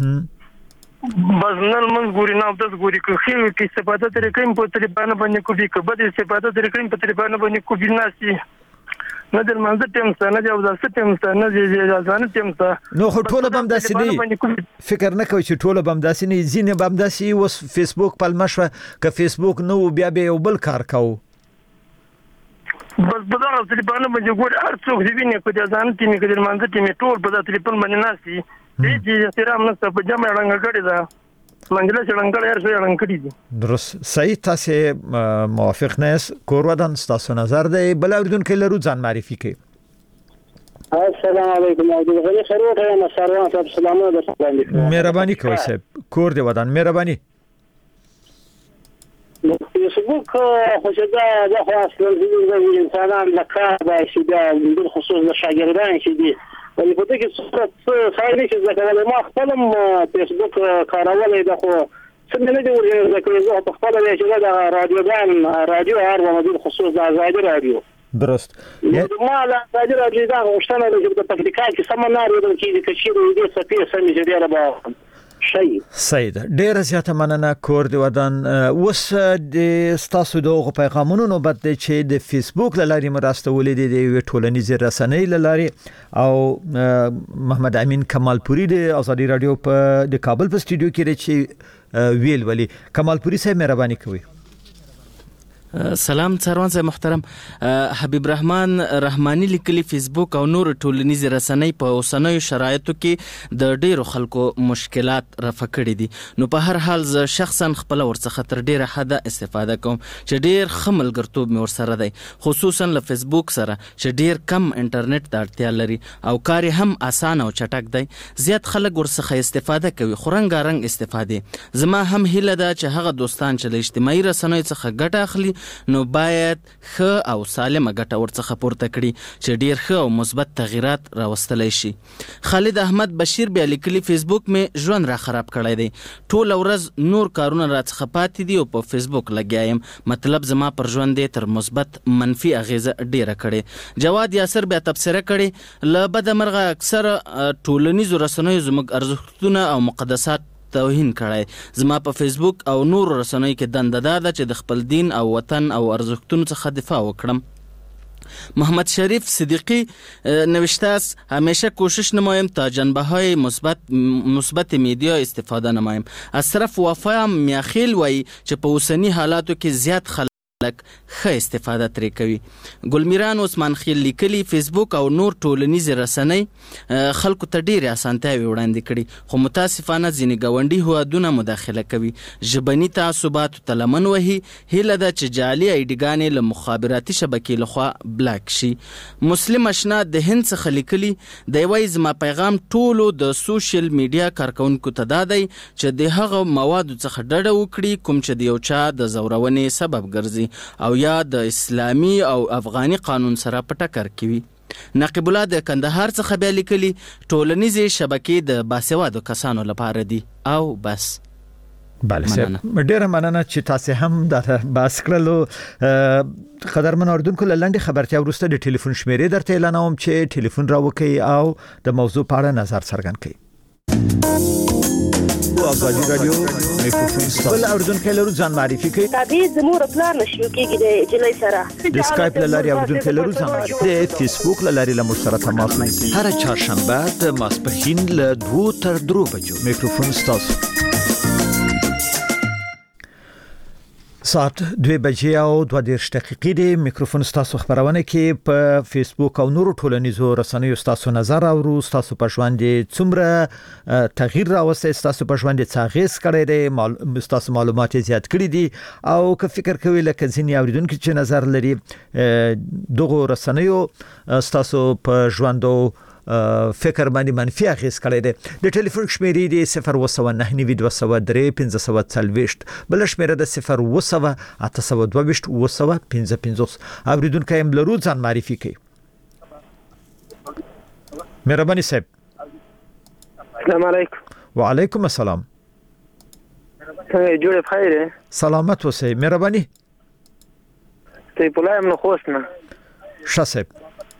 بس نن من ګوري نه تاسو ګوري کې کې استفاده ترې کوم په تلیفون باندې کوي کې بده استفاده ترې کوم په تلیفون باندې کوي ناسي نه در منځ ټیم ستنه دی او دا ستیم ستنه دی ځان ټیم ته نو خو ټول بم داسې دي. فکر نه کوي چې ټول بم داسې نه زینې بم داسې وس فیسبوک په مشوه ک فیسبوک نو بیا به یو بل کار کوو. بس په دا تلیفون باندې ګور هر څوک دی ویني په ځان ټیم کې در منځ ټیم ټول په تلیفون باندې ناسي دې چې احترام نه په جمع رنګ کړی دا منځله څنګه هر څه رنګ کړی دي. درست صحیح. تاسو موافق نه یاست. کورودان تاسو نظر دی. بل اوریدونکو لرو ځان معرفي کوي. السلام علیکم. عبد الغنی خیروت یم. سلام صاحب سلامونه درته. مهرباني کوي صاحب. کور دی ودان. مهرباني. مفتی فیسبوک خو چې دا د خاص د انسانان لکه دا چې دا د خصوص د شاګردان چې دي په دې کې څه فائدې چې ځکه ما خپلم فیسبوک کارولې ده خو څنګه نه دی ورته ځکه زه په خپل چې دا رادیوګان رادیو هر وخت د خصوص د آزادي رادیو درست ما لا آزادي رادیو دا غوښتنه ده چې په تکنیکال کې سمنار ورته کې چې دې سپې سمې چې دی را شي سید ډیر زیاته مننه کور دی ودان وس د ستاسو دغه پیغامونو نو بد چې د فیسبوک لاري مرستولې دي د ټولنیزې رسنۍ لاري او محمد امین کمالپوري د آزادي رادیو په د کابل په سټوډیو کې رچې ویل ولی کمالپوري صاحب مهرباني کوي سلام څاروان صاحب محترم حبیب رحمان رحمانی لیکلی فیسبوک او نور ټولنیز رسنۍ په اوسنیو شرایطو کې د ډیرو خلکو مشکلات رفع کړي دي نو په هر حال ز شخصا خپل ورڅخه تر ډیره حده استفاده کوم چې ډیر خملګرتوب مې ورسره دی خصوصا له فیسبوک سره چې ډیر کم انټرنیټ ته اړتیا لري او کار هم اسانه او چټک دی زیات خلک ورڅخه استفاده کوي خورنګارنګ استفاده زما هم هیله ده چې هغه دوستان چې له اجتماعي رسنیو څخه ګټه اخلي نو باید ښه او سالمه ګټه ورڅخه پورته کړي چې ډیر ښه او مثبت تغیرات راوستلی شي خالد احمد بشیر بیا لیکلی فیسبوک مې ژوند را خراب کړی دی ټول ورځ نور کارونه راڅخه پاتې دي او په فیسبوک لګیا یم مطلب زما پر ژوند تر مثبت منفي اغیزه ډیره کړې جواد یاسر بیا تبصره کړي له بده مرغه اکثر ټولنیزو رسنیو زموږ ارزښتونه او مقدسات توهین کړای زما په فیسبوک او نور رسنیو کې دنده ده چې د خپل دین او وطن او ارزښتونو څخه دفاع وکړم محمد شریف صدیقی نوشته همیشه کوشش نمایم تا جنبه های مثبت مثبت میدیا استفاده نمایم از طرف وفا میاخیل وای چې په اوسنی حالاتو کې زیات خلک لک ښه استفاده ترې کوي ګلمیران عثمان خیل لیکلی فیسبوک او نور ټولنیز رسنۍ خلکو ته ډېرې اسانتیاوې وړاندې کړي خو متاسفانه ځینې ګاونډي هیوادونه مداخله کوي ژبني تعصباتو ته لمن وهي هیله ده چې جعلي ایډیګانې له مخابراتي شبکې لخوا بلاک شي مسلم اشنا د هند څخه لیکلی دی وایي زما پیغام ټولو د سوشل میډیا کارکونکو ته دا دی چې د هغه موادو څخه ډډه وکړي کوم چې د یو چا د زورونې سبب ګرځي او یا د اسلامي او افغاني قانون سره په ټکر کې وي نقیب الله د کندهار څخه بیا لیکلي ټولنیزې شبکې د باسوادو کسانو لپاره دي او بس بله سر ډیره مننه چې تاسو هم د باس کړلو قدرمن اوردونکو لاندې خبرتیا ورسته د ټلیفون شمیرې درته اعلانوم چې ټلیفون راوکي او د موضوع په اړه نظر څرګند کړئ آزادی رادیو میکروفون ستاسو اردن کې لرو ځان معرفي کوي تابع زموږ پلان نشو کېږي د جلای سره د سکایپ لاري اردن کې لرو ځان معرفي د فیسبوک لاري له مشترک تماس نیسي هر چهارشنبه د ماسپښین له دوه تر درې بجو میکروفون ستاسو ساعت دوه بجې او دوه دېرش دقیقې دی میکروفون ستاسو خبرونه کې په فیسبوک او نورو ټولنیزو رسنیو ستاسو نظر او ستاسو په ژوند څومره تغییر راوسته ستاسو په ژوند څاغیس کړی دی ستاسو معلومات زیات کړی دي او که فکر کوي لکه ځینې اوریدونکو چې نظر لري دغه رسنیو ستاسو په ژوند فکر باندې منفي اغیز کړی دی د ټلیفون شمیرې دی صفر وسو نه نوي دوه سو درې پنځه سو څلويشت بل شمیره د صفر وسو اته سو دوه وشت وسو پنځه پنځه اوریدونکو هم لرو ځان معرفي کوي مهرباني صاحب السلام علیکم وعلیکم السلام څنګه جوړ بخیر سلامت اوسئ مهرباني ته په لایم نو خوښ نه شاسب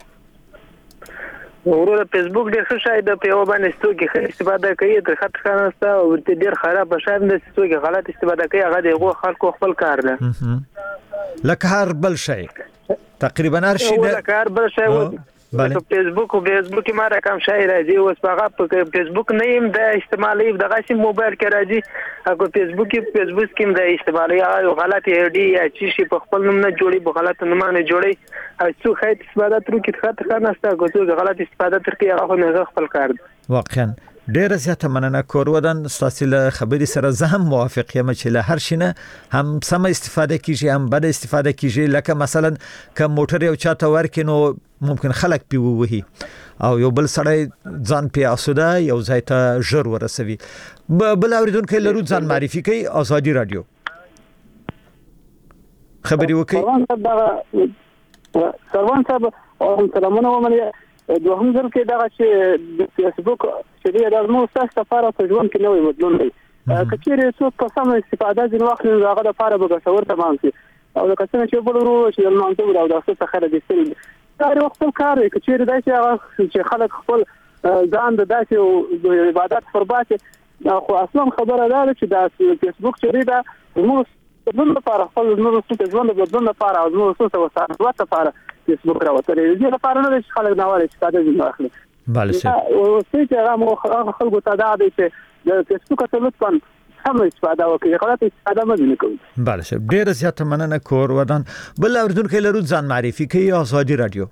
ورور فیسبوک ډېر ښه شای د په باندې ستوګي ښه استفاده کوي تر خط خانسته او ډېر خراب شایم د ستوګي غلط استفاده کوي هغه د خلکو خپل کار ده لکه هر بل شی تقریبا هر شی ده لکه هر بل شی په فیسبوک او فیسبوک کې ما رقم شای راځي اوس هغه په فیسبوک نه يم د استعمالي دغه سي موبایل کې راځي هغه فیسبوک کې فیسبوک کې د استعمالي او غلط ایډي یا چې شي په خپل نوم نه جوړي په غلط نوم نه جوړي او څو خیت استفاده تر کې خاطر کنه استا کوڅو غلط استفاده تر کې هغه نه خپل کار واقعا ډیر زیاته مننه کور ودان ستاسو له خبرې سره زه هم موافق یم چې له هر شي نه هم سم استفاده کیږي هم بد استفاده کیږي لکه مثلا ک موټر یو چاته ورکینو ممکن خلک پیو وهي او یو بل سړی ځان په اسوده یو ځای ته ژر ورسوي بل اوریدونکو لرو ځان معرفي کوي آزادی رادیو خبري وکي سروان صاحب دا سروان صاحب او سلامونه ومنه دوهم ځل کې دا چې د فیسبوک چې دا نو تاسو لپاره په ژوند کې نوې بدلون دی کچېره څوک په سم استفاده ځین وخت هغه د لپاره به څور تمام شي او د کسانو چې بل ورو چې المنطق او د څه خبره دي ستل دا وخت کار کچېره دا چې خلک خپل ځان د داسې د عبادت قربات خو اصلا خبره ده چې د فیسبوک چې دا نو بدلون لپاره خپل نو څه ژوند بدلون لپاره او نو څه وسایل لپاره فیسبوک راوته دي لپاره نه چې خلک ناوړه استفاده ځین واخلي بله سه او څه چې هغه خلکو ته دا دی چې د فیسبوک ته لطفا هم استفاده وکړي غلط استفاده مه کوئ. بله شه ډیره زیاته مننه کور ودان بل اوریدونکو لرو ځان معرفي کوي آزادي رادیو.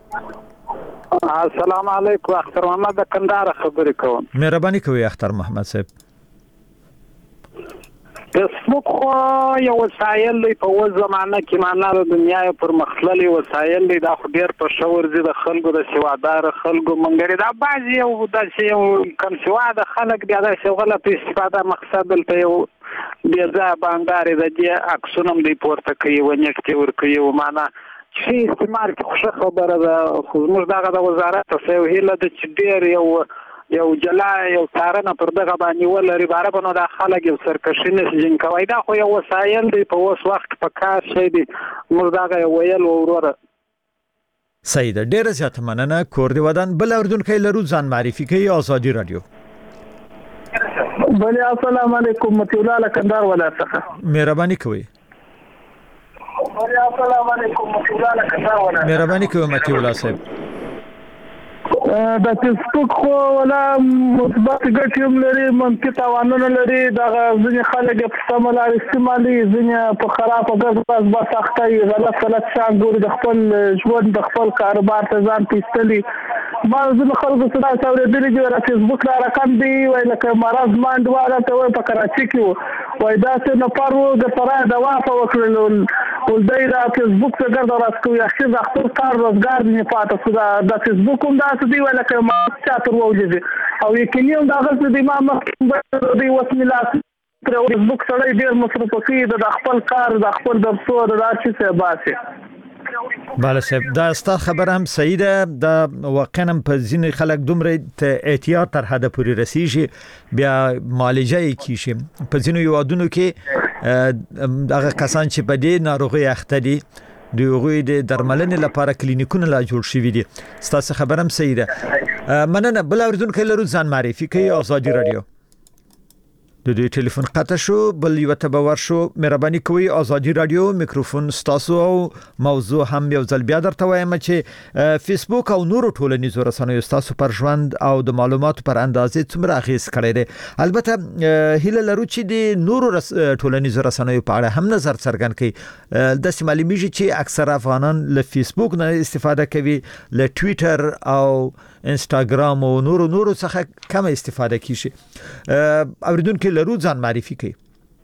السلام علیکم اختر محمد د کندهار خبرې کوم. مهرباني کوي اختر محمد صاحب. فیسبوک خو یو وسایل دی په و زمانه کې معنا د دنیا پر مخللي وسایل دی دا خو ډیر په شاور زی د خلکو د سوادار خلکو منګری دا بعضی یو د یو کم سواد خلک بیا د شغله په استفاده مقصد دلته یو بیا ځا باندې د دې عکسونم دی پورته کوي و نیکټ ور کوي و معنا چې استعمال کې خوشا خبره ده خو موږ دغه د وزارت ته یو هیله د چې ډیر یو یو جلا یو تارنه پر دغه باندې ولري بار په نو د خلک یو سرکشي نه جن کوي دا خو یو وسایل دی په اوس وخت په کار شي دی موږ دغه ویل وروره سید ډیره زیاته مننه کور دی ودان بل اردونکو لرو ځان معرفي کوي آزادي رادیو. بله السلام علیکم متي الله کندهار ولایت څخه مهرباني کوي. بله السلام علیکم متي الله کندهار ولایت مهرباني کوي متي الله صاحب. د فیسبوک خو ولا مثبت ګټې هم لري منفي تاوانونه لري دا ځینې خلک په سمه لار استعمالي ځینې په خرابه ګرځي بس سختي غلط غلط شان ګوري د خپل ژوند د خپل کاروبار ته ځان پیستلي ما ځینې خلکو سره اورېدلي چې را فیسبوک را رقم دی وای لکه مرض ماند والا ته وای په کراچي کې وای دا څه نه پرو د پرا دوا په وکړل ول دای را فیسبوک څخه ګرځا راځي اخر د خپل کار روزګار نه پاتې سودا د فیسبوک هم دا څه دی ولا کما چاتر ووجه او یقیني دا غلط دی ما مخ دی وسم الله تر فیسبوک سره ډیر مصرف کوي د خپل کار د خپل درسو د راشي څه باسي. بله صاحب دا ستا خبر هم صحیح ده دا واقعا په ځینې خلک دومره احتیاط تر حد پورې رسیږي بیا معالجه یې کیږي په ځینو یوادونو کې هغه کسان چې په دې ناروغي اخته دي د هغوی د درملنې لپاره کلینیکونه لا جوړ شوي دي ستاسو خبر هم صحیح ده مننه بل اوریدونکو لرو ځان معرفي کوي آزادي رادیو. د دوی ټلیفون قطع شو بل یو ته باور شو مهرباني کوي آزادي رادیو میکروفون ستاسو او موضوع هم یو ځل بیا درته وایم چې فیسبوک او نورو ټولنیزو رسنیو ستاسو پر ژوند او د معلوماتو پر اندازې څومره اغیز کړی دی البته هیله لرو چې د نورو رس... ټولنیزو رسنیو په اړه هم نظر څرګند کړي د معلومیږي چې اکثر افغانان له فیسبوک نه استفاده کوي له ټوئیټر او انستګرام او نورو نورو څخه کم استفاده کیږي اوریدونکو لرو ځان معرفي کوي.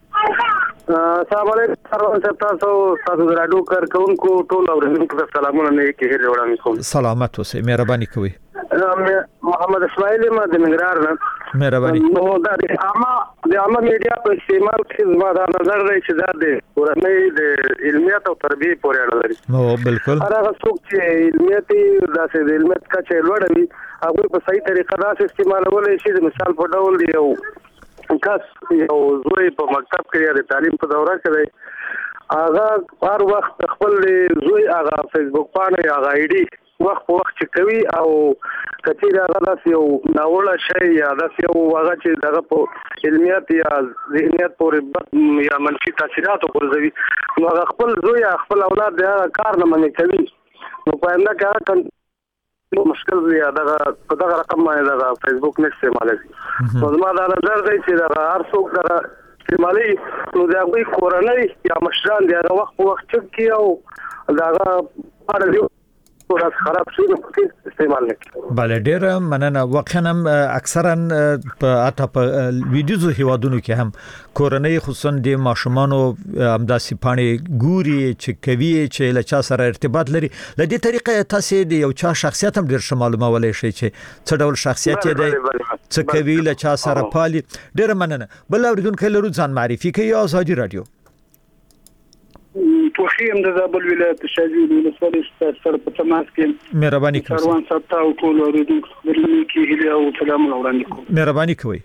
السلام علیکم تاسو تاسو رادیو کارکونکو ټول اوریدونکو ته سلامونه نه کې وړاندې کوم. سلامت اوسئ مهرباني کوي. محمد اسماعیل ما د ننګرهار نه مهرباني. نو دا د عامه د عامه میډیا په استعمال کې زما دا نظر دی چې دا د ورنۍ د علمیت او تربیه پورې اړه لري. نو بالکل هغه څوک چې علمیت داسې د علمیت کچه لوړ وي هغه په صحیح طریقه دا استعمالول شي د مثال په ډول دی یو کس یو زوی په مکتب کې د تعلیم په دوره کې هغه هر وخت خپل زوی هغه فیسبوک باندې هغه آی ډي وخت په وخت کوي او کچې هغه داسې یو ناوړه شی یا داسې یو هغه چې دغه په علمیت یا ذهنیت پورې یا منفي تاثیرات ورزوي نو هغه خپل زوی خپل اولاد د کار نه منې کوي نو په انده کې هغه مشکل دی دغه په دغه رقم باندې دغه فیسبوک نه استعمالوي نو زما دا نظر دی چې دغه هر څوک دغه استعمالي نو د هغوی کورنۍ یا مشران د هغه وخت په وخت چک کړي او دغه اړه ورس خراب شي نو استعمال نه بله ډیر مننه واقعا اکثرا په اته په ویډیوز هیوادونو کې هم کورنۍ خصوصا د ماشومان او امداسي پانی ګوري چې کوي چې له چا سره ارتباط لري له دې طریقې تاسو د یو چا شخصیت هم ډیر شمالومولای شي چې څه ډول شخصیت دی څه کوي له چا سره پالي ډیر مننه بل اوریدونکو لرو ځان معرفي کوي آزادي رادیو. فوخي هم د زابل ولایت شاجوی ولسوالۍ سره په تماس کې مهرباني کوئ سروان صاحب ته او ټول اوریدونکو خبرونه کې هیله او سلام وړاندې کوم. مهرباني کوئ.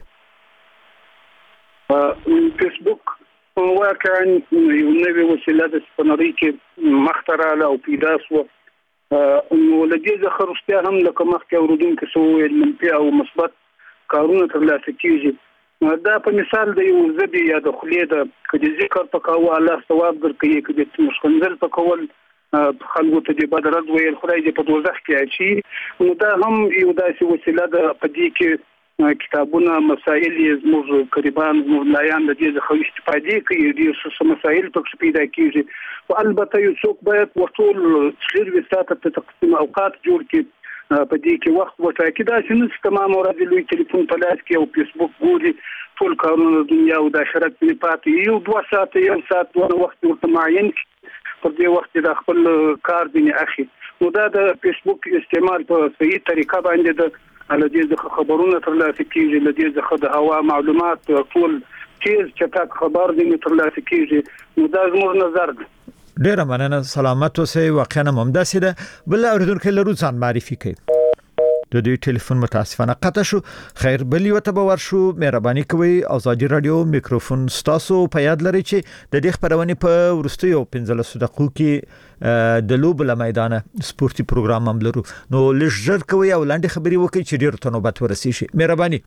فیسبوک واقعا یو نوې وسیله ده چې په نړۍ کې مخته راغله او پیدا شوه. نو له دې څخه وروسته هم لکه مخکې اورېدونکو څه وویل منفي او مثبت کارونه ترلاسه کېږي. دا په مثال د یو ژبې یا د خولې د که د ذکر په کوه الله ثواب درکوي، که د مشکنځل په کول خلکو ته د بد رد ویل خدای دې په دوزخ کې اچي. نو دا هم یو داسې وسیله ده. په دې کې کتابونه مسائل زموږ قریبان مولایان د دې څخه استفادې کوي، ډېر څه مسائل پکې پیدا کېږي. او البته یو څوک باید ورټول څلور ساعته ته تقسیم اوقات جوړ کړي، په دې کې وخت وټاکي. دا چې نس تمام ورځ لوی ټلیفون په لاس کې او فیسبوک ګوري، ټول کارونه د دنیا او د آخرت په پاتې یو دوه ساعته یو ساعت دوه وخت ورته معین پر دې وخت د خپل کار دنیا اخی. نو دا د فیسبوک استعمال په صحیح طریقه باندې د لدې ځخه خبرونه ترلاسه کیږي، لدې ځخه د هوا معلومات ټول تیز چټک خبر دې ترلاسه کیږي. نو دا زموږ نظر دی. ډیره مننه. سلامت اوسئ. واقعا ممداسه ده. بل اوریدونکو لرو ځان معرفي کوي. د دې ټلیفون متاسفانه قطع شو. خیر بلی وته باور شو. مهرباني کوئ. ازادي رادیو میکروفون ستاسو په یاد لري چې د دې خبرونه په ورستیو پنځلس دقیقو کې د لوب له میدان سپورتي پروګرام هم لرو. نو لږ ژر کوي او لاندې خبري وکړي چې ډیر ته نوبت ورسي شي. مهرباني.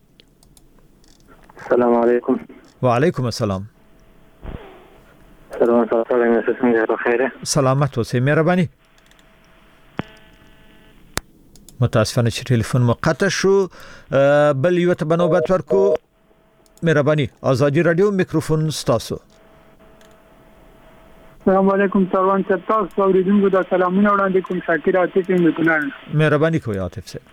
السلام علیکم. وعلیکم السلام. سلام علیکم. څنګه په خیره؟ سلامت اوسئ. مهرباني. متاسفانه چې ټلیفون مقطع شو. بل یو ته بنوبت ورکو. مهرباني. ازادي رادیو میکروفون ستاسو. السلام علیکم. سروان صاحب تاسو اوریدونکو ته سلامونه وړاندې کوم. شاکر عاطف یم ګنان. مهرباني کوئ عاطف صاحب.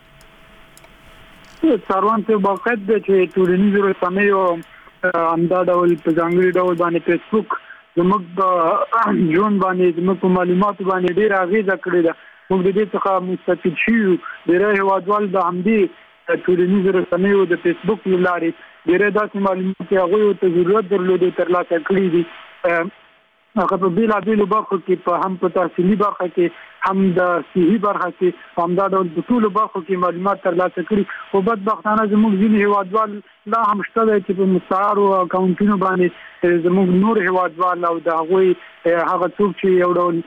سروان صاحب واقعیت د چې ټولنیزو رسنیو همدا ډول په ځانګړي ډول باندې فیسبوک زموږ ژوند باندې زموږ په معلوماتو باندې ډېر اغېزه کړې ده. موږ د دې څخه مستفید شو. ډېر هیوادوال د همدې ټولنیزو رسنیو د فیسبوک له لارې ډېر داسې معلومات هغوی ته ضرورت درلود ترلاسه کړي دي. هغه په بیلابیلو برخو کې په هم په تحصیلي برخه کې هم د صحي برخه کې هم دا ډول په ټولو برخو کې معلومات ترلاسه کړي. خو بدبختانه زموږ ځینې هیوادوال لا هم شته دی چې په مستعارو اکاونټونو باندې زموږ نور هیوادوال او د هغوی هغه څوک چې یو ډول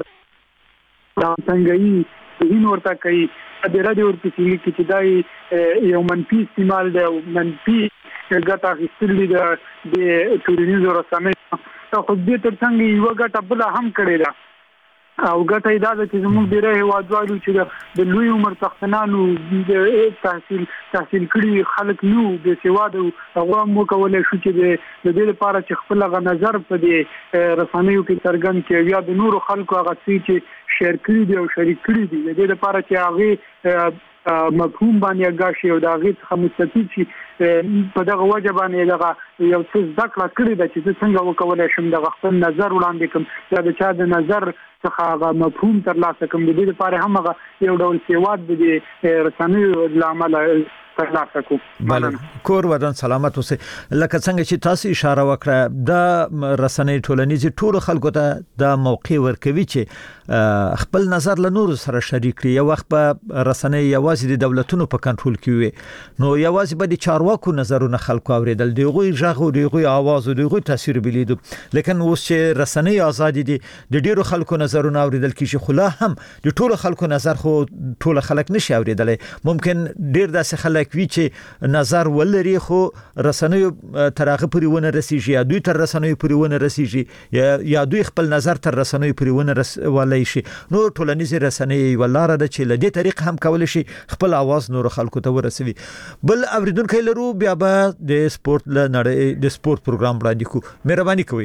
څنګه یې ورته کوي د رادیو ورپسې لیکي چې دا یو منفي استعمال دی او منفي ګټه اخیستل دي د ټولنیزو رسنیو. خو دې ترڅنګ یو ګټه بل هم کړی ده او ګټه دا ده چې زموږ ډېر هیوادوالو چې د لوی عمر څښتنانو د تحصیل تحصیل کړي خلک نو د سواد هغه مو کولای شو چې د دې لپاره چې خپل غ نظر په دې رسنیو کې څرګند کړي یا د نورو خلکو هغه چې شیر کړي دي او شریک کړي دي. د دې لپاره چې هغه مفهوم باندې اگاشي او دا غي څخه مستفید شي په دغه وجه باندې دغه یو څه ذکر کړی دا چې څنګه وکولای شم د خپل نظر وړاندې کوم یا د چا د نظر څخه هغه مفهوم ترلاسه کوم. د دې لپاره هم هغه یو ډول سیواد د رسنیو لامل ترلاسه کوم. بله کور ودان سلامت اوسئ. لکه څنګه چې تاسو اشاره وکړه د رسنۍ ټولنیزې ټول خلکو ته د موقع ورکوي چې خپل نظر له نور سره شریک کړي. یو وخت په رسنۍ یوازې د دولتونو په کنټرول کې وي، نو یوازې به د چارواکو نظرونه خلکو اوریدل، دغه ژغ او دغه आवाज او دغه تاثیر بلیدو. لیکن اوس چې رسنۍ آزادي دي د ډیرو خلکو نظرونه اوریدل کیږي، خو لا هم د ټول خلکو نظر خو ټول خلک نشي اوریدل. ممکن ډیر داسې خلک وی چې نظر ولري خو رسنۍ ترغه پورې ونه رسیږي یا دوی تر رسنۍ پورې ونه رسیږي یا یا دوی خپل نظر تر رسنۍ پورې ونه رسولای شي. نو ټولنیز رسنۍ ولاره د چې لدې طریق هم کول شي خپل आवाज نور خلکو ته ورسوي. بل اوریدونکو لرو بیا به د سپورت لنړ د سپورت پروګرام وړاندې کو. مهرباني کوئ.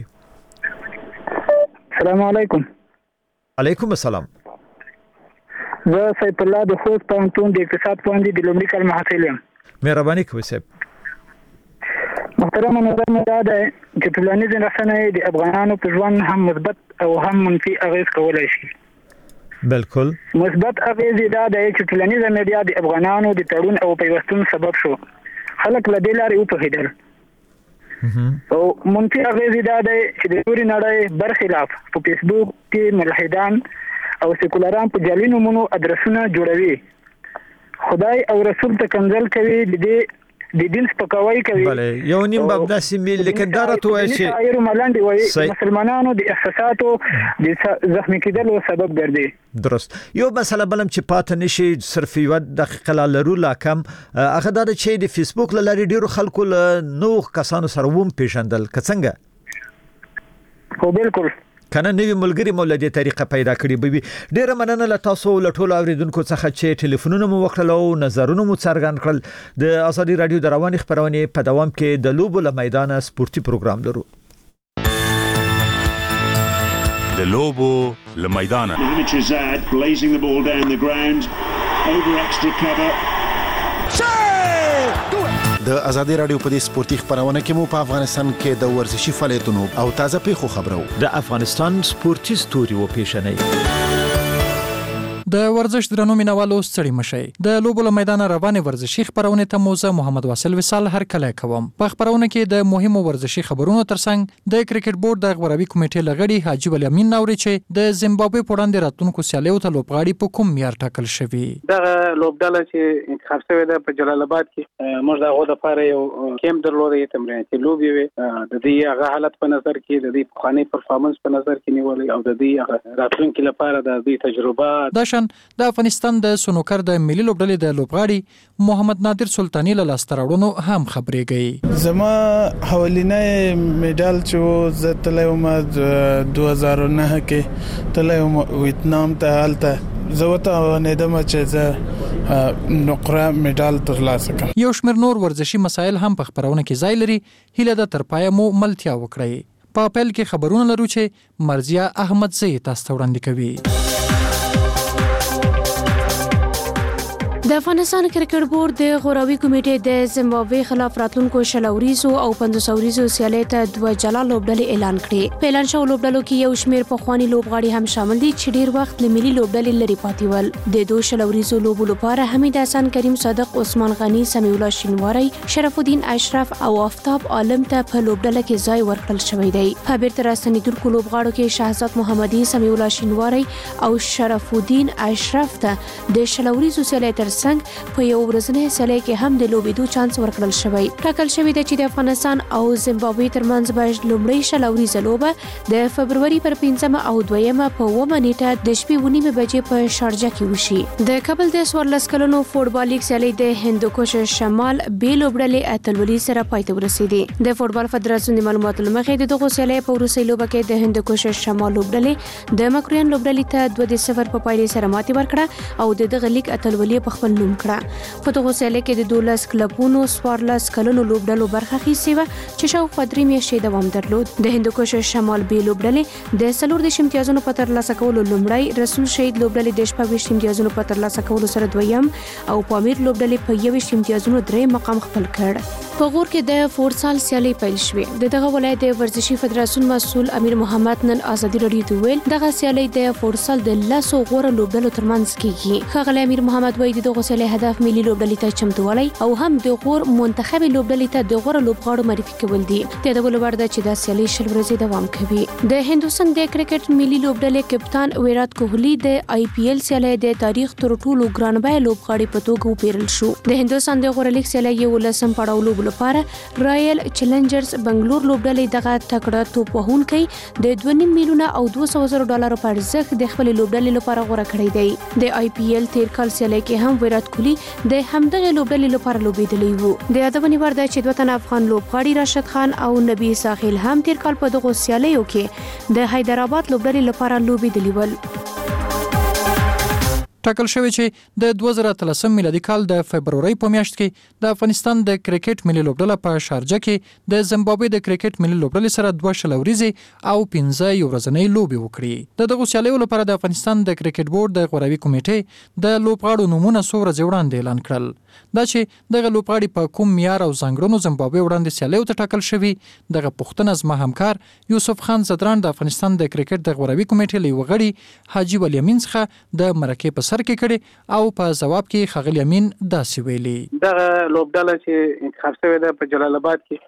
السلام علیکم. علیکم السلام. زه سیف الله د خوست پوهنتون د اقتصاد پوهنځي د لومړي کال محصل یم. مهرباني کوئ صاحب. محترم نظر مې دا ده چې ټولنیز رسنۍ د افغانانو په ژوند هم مثبت او هم منفي اغیز کولای شي. بالکل. مثبت اغیز دا ده چې ټولنیز میډیا د افغانانو د تړون او پیوستون سبب شو. خلک له دې لارې وپوهېدل او منفي اغیز دا دی چې د ټولې نړۍ برخلاف په فیسبوک کې ملحدان او سیکولران په جعلي نومونو ادرسونه جوړوي خدای او رسول ته کنځل کوي د دې د دین سپکاوی کوي بله یو نیم باب داسې میل لیکن دا راته وایي چې شاعر ملاندې وایي مسلمانانو د احساساتو د زخمي کېدلو سبب ګرځي درست یو مسله بلم چې پاتې نشي صرف یو دقیقه لا لرو لا کم هغه دا چې د فیسبوک لاري ډیرو خلکو نو کسانو سره ووم پیژندل کڅنګه خو بالکل کنه نوی ملګری مولدي طریقه پیدا کړی به ډیره مننه له تاسو له ټولو اوریدونکو څخه چې ټلیفونونه مو وکړل او نظرونه مو څرګند کړل د ازادي رادیو د رواني خبرونه په دوام کې د لوبو له میدان سپورتي پروګرام لرو د لوبو له میدان Hamid blazing the ball down the ground over extra cover د ازادي رادیو په دې سپورتي خبرونه کې مو په افغانستان کې د ورزشي فعالیتونو او تازه پیښو خبرو د افغانستان سپورتي ستوري و پیښنې د ورزش درنو مینوالو ستړي مشي د لوبو له میدان روانه ورزشي خبرونه ته موزه محمد واصل وصال هر کله کوم په خبرونه کې د مهمو ورزشي خبرونو ترڅنګ د کرکټ بورډ د غوړوي کمیټې لغړي حاجی ولی امین نوري چې د زیمبابوې په وړاندې راتلونکو سیالیو ته لوبغاړي په کوم معیار ټاکل شوی دغه لوبډله چې انتخاب شوی ده په جلال آباد کې موږ دغه د لپاره یو کیمپ درلودې تمریناتي لوبي وي د دې هغه حالت په نظر کې د دې پخوانی پرفارمنس په نظر کې نیولې او د دې هغه راتلونکو لپاره د دې تجربه د افغانستان د سنوکر د ملي لوبډلې د لوبغاړي محمد نادر سلطانی له لاستراوړونو هم خبرېږي زما حوالینه میډال چې زه تلم دوه هزار و نه کې تلم ویتنام ته حالته زوته ندم چې زه نقره میډال ترلاسه کړم یو شمېر نور ورزشي مسایل هم په خبرونه کې ځای لري هیله د ترپایه مو ملتیا وکړي په خپل کې خبرونه لرو چې مرزیه احمد زئی تاسو وړاندې کوي د افغانستان کرکټ بورډ د غوراوي کمیټې د زیمبابوې خلاف راتلونکو شلوریزو او پنځوسوریزو سیالۍ ته دوه جلا لوبډلې اعلان کړې په اعلان شو لوبډلو کې یو شمېر پخوانی لوبغاړي هم شامل دي چې ډیر وخت له ملي لوبډلې لري پاتې ول د دوه شلوریزو لوبو لپاره حمید حسن کریم صادق عثمان غنی سمیع الله شینواری شرف الدین اشرف او آفتاب عالم ته په لوبډله کې ځای ورکړل شوی دی په بیرته راستنیدونکو لوبغاړو کې شهزاد محمدي سمیع الله شینواری او شرف الدین اشرف ته د شلوریزو سیالۍ تر څنګ په یو ورځنۍ سیالۍ کې هم د لوبېدو چانس ورکړل شوی ټاکل شوی دی چې د افغانستان او زیمبابوې ترمنځ به لومړی شلوریزه لوبه د فبرवरी پر پنځمه او دویمه په اوومه نیټه د شپې اوه نیمې بجې په شارجه کې وشي د کابل د څوارلس کلنو فوټبال لیګ سیالۍ د هندوکش شمال بې لوبډلې اتلولي سره پای ته ورسېدې د فوټبال فدراسیون د معلوماتو له مخې د دغو سیالیو په وروستۍ لوبه کې د هندوکش شمال لوبډلې د مکرویان لوبډلې ته دوه د صفر په پایلې سره ماتې ورکړه او د دغه لیګ اتلولي په خپل نوم کړه په دغه سیالۍ کې د دولس کلبونو څوارلس کلونو لوبډلو برخه اخیستې وه چې شاوخوا درې میاشتې دوام درلود د هندوکش شمال بې لوبډلې د څلور امتیازونو په ترلاسه کولو لومړی رسول شهید لوبډلې د شپږ امتیازونو په ترلاسه کولو سره دویم او پامیر لوبډلې په یو امتیازونو درې مقام خپل کړ په غور کې د فوټسال سیالۍ پیل شوې د دغه ولایت د ورزشي فدراسیون مسؤل امیر محمد نن ازادي رادیو ته ویل دغه سیالۍ د فوټسال د لاسو غوره لوبډلو ترمنځ کیږي ښاغلی امیر محمد وایي د دغه سیالۍ هدف ملي لوبډلې ته چمتووالی او هم د غور منتخب لوبډلې ته د غوره لوبغاړو معرفي کول دي د یادولو وړ ده چې دا سیالۍ شل ورځې دوام کوي د هندوستان د کرکټ ملي لوبډلې کپتان ویرات کوهلی د آی پی ایل سیالۍ د تاریخ تر ټولو ګرانبای لوبغاړي په توګه وپیرل شو د هندوستان د غوره لیګ سیالۍ یو لسم پړاو لوب لپاره رایل چیلنجرز بنگلور لوبډلې دغه تکړه توپ وهونکي د دوه نیم میلیونه او دوه سوه زره ډالرو په ارزښت د خپل لوبډلې لپاره غوړه کړی دی د آی پی ایل تیر کال سیالۍ کې هم ویرات کوهلی د همدغه لوبډلې لپاره لوبېدلی وو د یادونې وړ ده چې دوه تنه افغان لوبغاړي راشد خان او نبی ساحل هم تیر کال په دغه سیالیو کې د حیدرآباد لوبډلې لپاره لوبېدلی ول ټاکل شوی چې د دوه زره اتلسم میلادي کال د فبرवरी په میاشت کې د افغانستان د کرکټ ملي لوبډله په شارجه کې د زیمبابوې د کرکټ ملي لوبډلې سره دوه شلوریزې او پنځه یو ورځنۍ لوبې وکړي د دغه سیالیو لپاره د افغانستان د کرکټ بورډ د غوراوي کمیټې د لوبغاړو نومونه څو ورځې وړاندې اعلان کړل دا چې دغه لوبغاړي په کوم معیار او ځانګړنو زیمبابوې وړاندې سیالیو ته ټاکل شوي دغه پوښتنه زما همکار یوسف خان زدران د افغانستان د کرکټ د غوراوي کمیټې له یوه غړي حاجي ولی امین څخه د مرکې په سر کې کړي او په جواب کې ښاغلی امین داسې ویلي دغه لوبډله چې انتخاب شوې ده په جلال آباد کې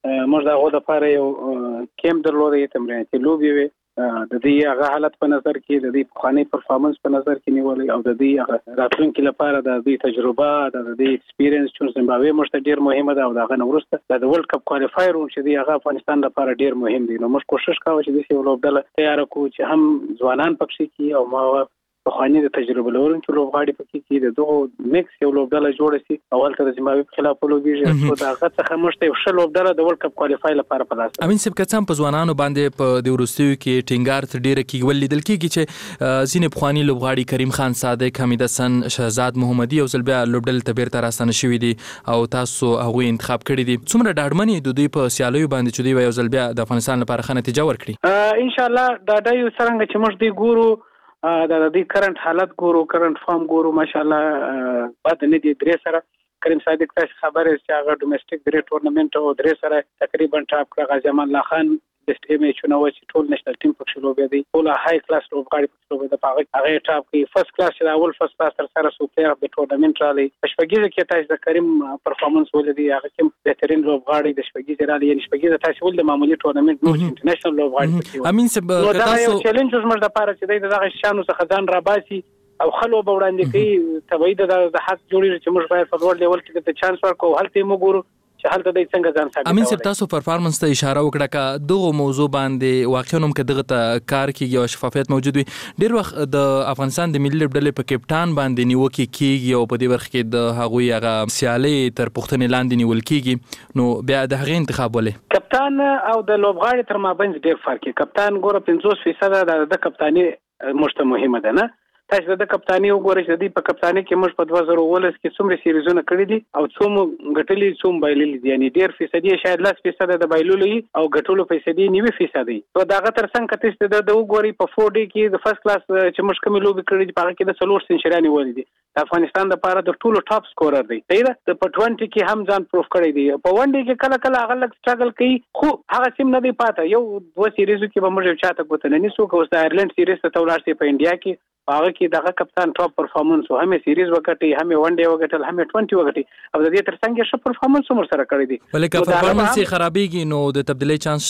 موږ دا غو د لپاره یو کیمپ درلودې تمریناتي لوبې وي د دې هغه حالت په نظر کې د دې پخوانی پرفارمنس په نظر کې نیولې او د دې هغه راتلونکي لپاره د دې تجربه د دې ایکسپیرینس چې زمبابوې موږ ته ډیر مهمه ده او دا غن ورسته د ورلد کپ کوالیفایر چې دی هغه افغانستان لپاره ډیر مهم دی نو موږ کوشش کوو چې د یو لوبډله تیار کړو چې هم ځوانان پکې کې او ما پخوانی د تجربه لرونکو لوبغاړي پکې کې د دوه میکس یو لوبډله جوړه شي اول ته د زمبابوې په خلاف ولوبېږي او دا هغه څخه موږ ته یو ښه لوبډله د ورلد کپ کوالیفایر لپاره په لاس امین صاحب کڅم په ځوانانو باندې په د ورستیو کې ټینګار تر ډیره کې ول لیدل کېږي چې ځینې پخوانی لوبغاړي کریم خان صادق حمید حسن شهزاد محمدي او زلبیا لوبډله ته بیرته راستنه شوي دي او تاسو هغه انتخاب کړی دي څومره ډاډمنې د دوی په سیالیو باندې چې دوی یو زلبیا د افغانستان لپاره ښه نتیجه ورکړي ان شاء الله دا د یو څنګه چې موږ دی ګورو دا د دې کرنٹ حالت ګورو کرنٹ فارم ګورو ماشاءالله بعد نه دي درې سره کریم صادق تاسو خبره چې هغه ډومېسټک درې ټورنمنت او درې سره تقریبا ټاپ کړ غازی امان الله خان بیسټ ایمیچونه و چې ټول نېشنل ټیم پکې لوبې دي ټول های کلاس لوبغاړي پکې لوبې د هغه هغه ټاپ کې فرست کلاس چې اول فرست کلاس تر سره سو پلیئر د ټورنمنت رالی شپږیزه کې تاسو د کریم پرفارمنس ولدي هغه کوم بهترین لوبغاړي د شپږیزه رالی یعنی شپږیزه تاسو ول د معمولی ټورنمنت نو انټرنیشنل لوبغاړي پکې امین صاحب تاسو چیلنج زموږ د لپاره چې دغه شانو څخه ځان راباسي او خلو به وړاندې کوي تبعید د حق جوړیږي چې موږ باید په لوړ لیول کې د چانس ورکو هلته موږ ګورو چې هلته د څنګه ځان ثابت امین صاحب تاسو پرفارمنس ته اشاره وکړه کا دغه موضوع باندې واقعا هم کدغه ته کار کیږي او شفافیت موجود وي ډیر وخت د افغانستان د ملي لوبډلې په کپټان باندې نیوکه کیږي او په دې وخت کې د هغوی هغه سیالي تر پښتنې لاندې نیول کیږي نو بیا د هغه انتخاب ولې کپټان او د لوبغاړي تر مابین ډیر فرق کوي کپټان ګوره پنځوس فیصد د کپټانی مشته مهمه ده نه تاسو د کپټانی وګورئ چې د په کپټانی کې موږ په دوه زره ولس کې څومره سیریزونه کړې دي او څوم غټلې څوم بایللې دي یعنی ډیر فیصدي شاید لاس فیصد د بایللې او غټلو فیصدي نیوي فیصدي نو دا غتر څنګه کته د د وګورئ په فور ډي کې د فرست کلاس چې موږ کوم لوبي کړې دي په هغه کې د څلور سنچریانې ولې دي د افغانستان لپاره د ټولو ټاپ سکورر دی دا د په بیس کې هم ځان پروف کړی دی په ون ډي کې کله کله هغه لږ سټرګل کوي خو هغه سیم نه دی پاته یو دوه سیریزو کې به موږ چاته کوته نه نسو کوم د آیرلند سیریز ته تولار سي په انډیا کې هغه کې دغه کپټان ټاپ پرفارمنس او هم سیریز وکټي هم ون ډي وکټل هم بیس وکټي او د دې ترڅنګ ښه پرفارمنس هم سره کړی دی ولکه پرفارمنس یې خرابېږي نو د تبدیلی چانس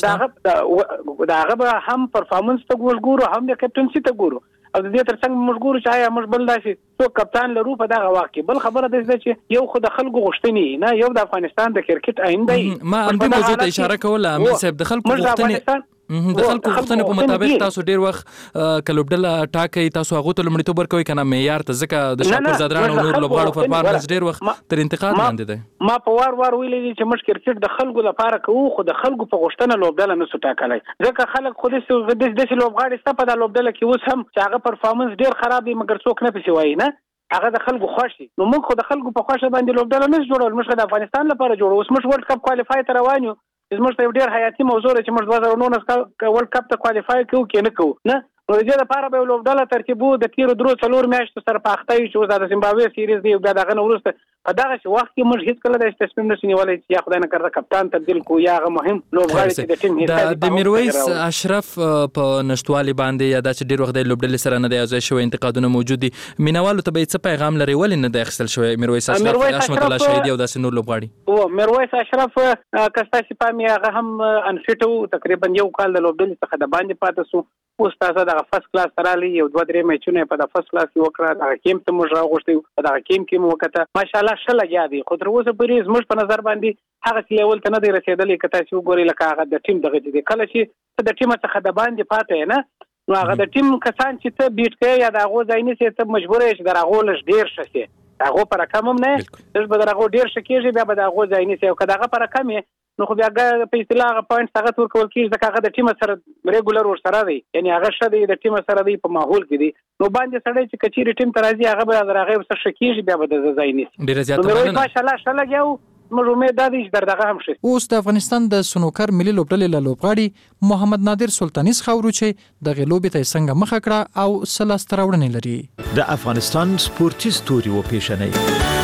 شته دا هغه هم پرفارمنس ته ګورو هم د کپټنسي ته ګورو او د دې ترڅنګ موږ ګورو چې آیا موږ بل داسې څو کپټان لرو په دغه وخت کې بل خبره ده چې یو خو د خلکو غوښتنې نه یو د افغانستان د کرکټ آینده ما هم دې موضوع ته اشاره کوله امین صاحب د خلکو غوښتنې د خلکو غوښتنې په مطابق تاسو ډیر وخت کلوبډله ټاکي تاسو هغه ته لمړیتوب ورکوي کنه معیار ته ځکه د شاکر زادران او نور لوبغاړو پرفارمنس ډیر وخت تر انتقاد لاندې دی ما په وار وار ویلي چې موږ کرکټ د خلکو لپاره کوو خو د خلکو په غوښتنه لوبډله نه سو ټاکلای ځکه خلک خو د دې لوبغاړي ستاسو په لوبډله کې اوس هم چې هغه پرفارمنس ډیر خراب دی مګر څوک نه پېښ وایي نه هغه د خلکو خوشي نو موږ خو د خلکو په خوښه باندې لوبډله نه جوړول موږ د افغانستان لپاره جوړو اوس موږ ورلد کپ کوالیفای ته روان یو زموږ ته ډیر حیاتي موضوع چې موږ دوه زره نولس کې ورلد کپ ته کوالیفای کوو کې نه کوو نه نو د دې لپاره به لوبډله ترتیبو د تیرو درو څلور میاشتو سره پاخته یو چې د زیمبابوې سیریز دی بیا دغه نو ورسته په دغه وخت کې موږ هیڅ کله د تصمیم نه سنیولای چې یا خدای نه کړه کپټان تبدیل کو یا هغه مهم لوبغاړي چې د ټیم هیڅ د میرویس اشرف په نشټوالي باندې یا د ډیر وخت د لوبډلې سره نه دی ځای شوی انتقادونه موجود دي مینوالو ته به څه پیغام لري ولې نه د اخستل شوی میرویس اشرف حشمت الله شهیدی او د سنور لوبغاړي او میرویس اشرف کستا چې پامي هغه هم انفټو تقریبا یو کال د لوبډلې څخه د باندې پاتې سو اوس تاسو د فرست کلاس ترالی یو دوه درې میچونه په د فرست کلاس کې وکړه د کیم ته موږ راغوښتو په د کیم کې مو وکړه ماشاءالله ښه لګیا دی خو تر اوسه پرې زموږ په نظر باندې هغه لیول ته نه دی رسیدلی کته چې وګوري لکه هغه د ټیم دغه دي کله چې د ټیم څخه د باندې پاتې نه نو هغه د ټیم کسان چې ته بیټ کوي یا د هغه ځای نه چې ته مجبور یې چې درغه لږ ډیر شې هغه پر رقم هم نه چې به درغه ډیر شکیږي بیا به د هغه ځای نه چې او کداغه پر رقم نو خو بیا په اصطلاح پوینټ هغه ورکول کیږي ځکه هغه د ټیم سره ریګولر ور سره دی یعنی هغه شته د ټیم سره دی په ماحول کې دی نو باندې سړی چې کچيري ټیم ته راځي هغه به درغه څه شکیږي بیا به د ځای نه ډیر زیات مننه ماشاءالله ښه لګیاو موږ امید ده چې دغه هم شي اوس د افغانستان د سنوکر ملي لوبډلې له لوبغاړي محمد نادر سلطانی خاورو چې د غلوبې ته څنګه مخه کړه او سلاست راوړنې لري د افغانستان سپورتي ستوري و پیشنې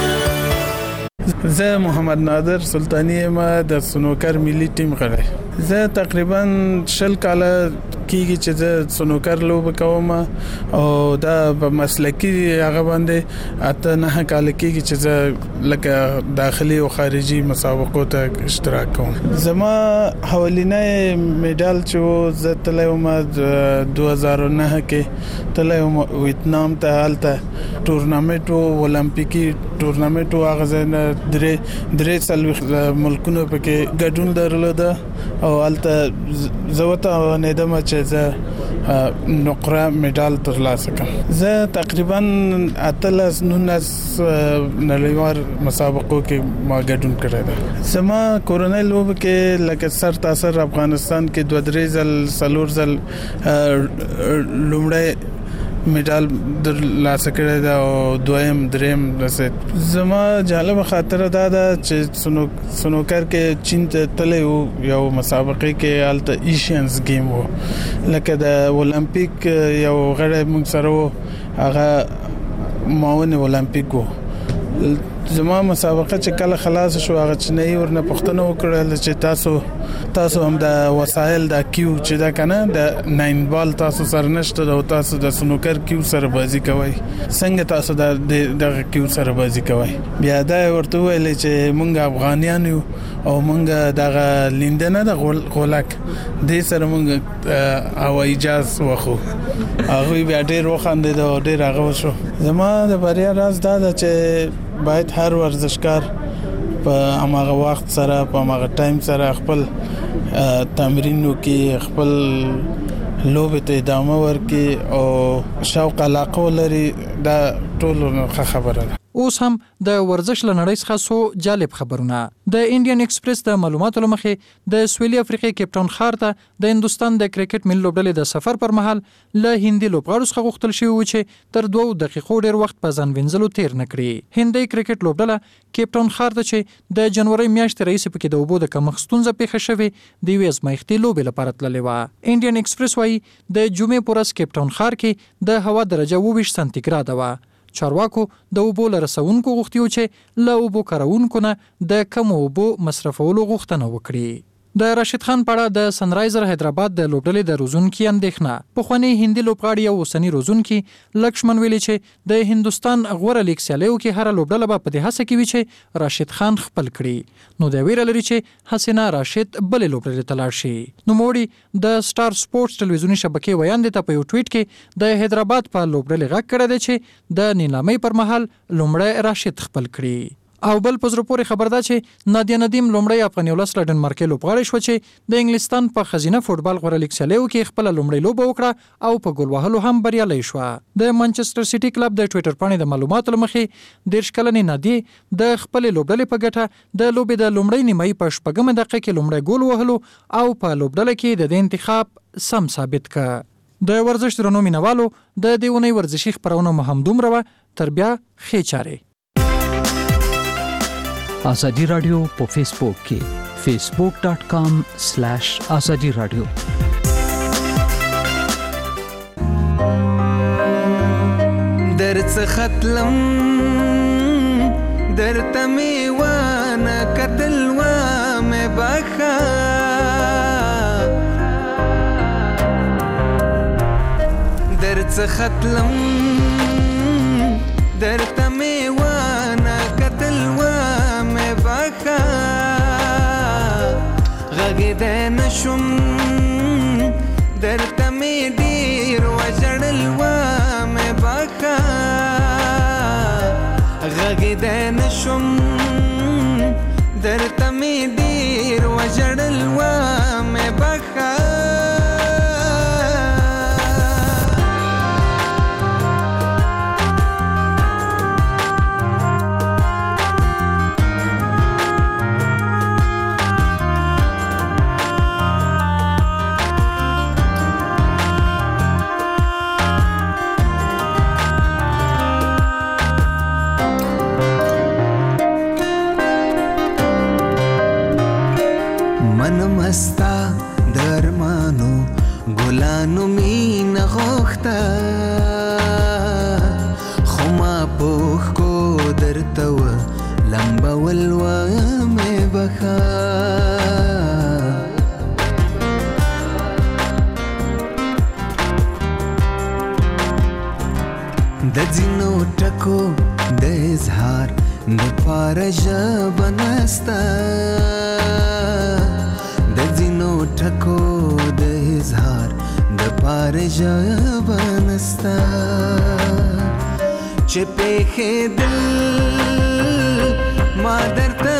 زه محمد نادر سلطانی ما د سنوکر ملي ټیم غړی زه تقریبا شل کاله کیږي چې د سنوکر لوب کوم او دا په مسلکی هغه باندې اته نه کال کیږي چې زه لکه داخلي او خارجي مسابقو ته اشتراک کوم. زما حوالینه میډال چې زه تلم دوه هزار و نه کې تلم ویتنام ته حالته ټورنمنت او اولمپیکي ټورنمنت او هغه ځنه درې درې سل ملکونو پکې ګډون درلود او حالته زوته نه دمه چې زه نقره میډال ترلاسه کړم. زه تقریبا اتلس نونس نړیوال مسابقو کې ما ګډون کړی دی. زما کورونای لوب کې لکه سر تاثر افغانستان کې دوه درې ځل سلور ځل لومړی میډال در لاسه کړی دا او دویم دریم رسید. زما جالب خاطره دا ده چې سنو سنوکر کې چین ته تلو یو مسابقه کې الته ایشینز گیم وو لکه د اولمپیک یو غړی موږ سره هغه ماون اولمپیک وو. زما مسابقه چې کله خلاص شو هغه چې نه ورنه پښتنه وکړل چې تاسو تاسو هم د وسایل د کیو چې دا کنه د ناین بال تاسو سره نشته او تاسو د سنوکر کیو سره بازی کوي څنګه تاسو د د کیو سره بازی کوي. بیا دا ورته ویل چې مونږ افغانیان یو او مونږ دغه لیندنه د غولک د سره مونږ او اجازه واخو هغه بیا ډېر وخاندې دا ډېر هغه شو. زما د بریا راز دا چې باید هر ورزشکار په هغه وخت سره په هغه ټایم سره خپل تمرینو کې خپل لوبه ته ادامه ورکړي او شوق علاقه لري. دا ټول خبره ده. اوس هم د ورزش لنړۍ څخه سو جالب خبرونه. د انډین ایکسپریس د معلوماتو لمخې د سویلي افریقې کیپټاون ښار ته د هندستان د کرکټ ملي لوبډلې د سفر پر مهال له هندي لوبغاړو څخه غوښتل شوی و چې تر دوه دقیقو ډیر وخت په ځان وینځلو تیر نکړي. هندي کرکټ لوبډله کیپټاون ښار ته چې د جنوري میاشتې رئیس پکې د اوبو د کمښت ستونزه پیښه شوې د ویز مېختي لوبې لپاره تللې و. انډین ایکسپریس وايي د جمعې پورس کیپټاون ښار کې د هوا درجه اووه سانتیګراډ و. چارواکو د اوبو لرسونکو غوښتیو چې له اوبو کارونکو نه د کم اوبو مصرفولو غوښتنه وکړي. د راشد خان پاړه د سنرایزر حیدرآباد د لوبډلې د روزونکي اندېښنه. په خواني هندي لوبغاړي او اوسنی روزونکي لکشمن ویلي چې د هندستان غوړه لیګ سیالیو کې هر لوبډله به په دې هڅه کوي چې راشد خان خپل کړي. نو د ویره لري چې حسینا راشد بل لوبډلې ته لاړ شي. نو موړي د سٹار سپورټس ټلویزیونی شبکې ویاند ته په یو ټویټ کې د حیدرآباد په لوبډلې غږ کړی دی چې د نیلامۍ پر مهال لومړی راشد خپل کړي. او بل پزرو پورې خبر ده چې نادیا ندیم لومړی افغاني ولس له ډنمارک لوبغاړی شو چې د انګلستان په خزینه فوتبال غوړه لیګ سیالیو کې خپل لومړی لوبه وکړه او په ګول وهلو هم بریالۍ شو. د مانچستر سیټي کلب د ټوئیټر باندې د معلوماتو لمخې دیرش کلنې نادی د خپل لوبډلې په ګټه د لوبې د لومړی نیمایي په شپږمه دقیقه کې لومړی ګول وهلو او په لوبډله کې د دې انتخاب سم ثابت کړ. د ورزش درنو مینوالو د دیونی ورزشي خبرونه مهم دومره تر بیا خې چاره. آزادی رادیو په فیسبوک کې فیسبوک ډاٹ کام سلیش آزادی رادیو. درڅ ختلم درته میوانه قتل و مې بخا درڅ ختلم درته میوانه قتل و غږېدی نشم درته مې ډېر وژړل ومې بخا غږېدی نشم درته مې ډېر وژړل ومې بخا مستا درمانو ګلانو مینه غوښته خو ما پوښ کو درته و لمبول ومې بخا ټکو د اظهار د پاره ژبه نسته د ځینو ټکو د اظهار د پاره ژبه نسته چې پېښېدل ما درته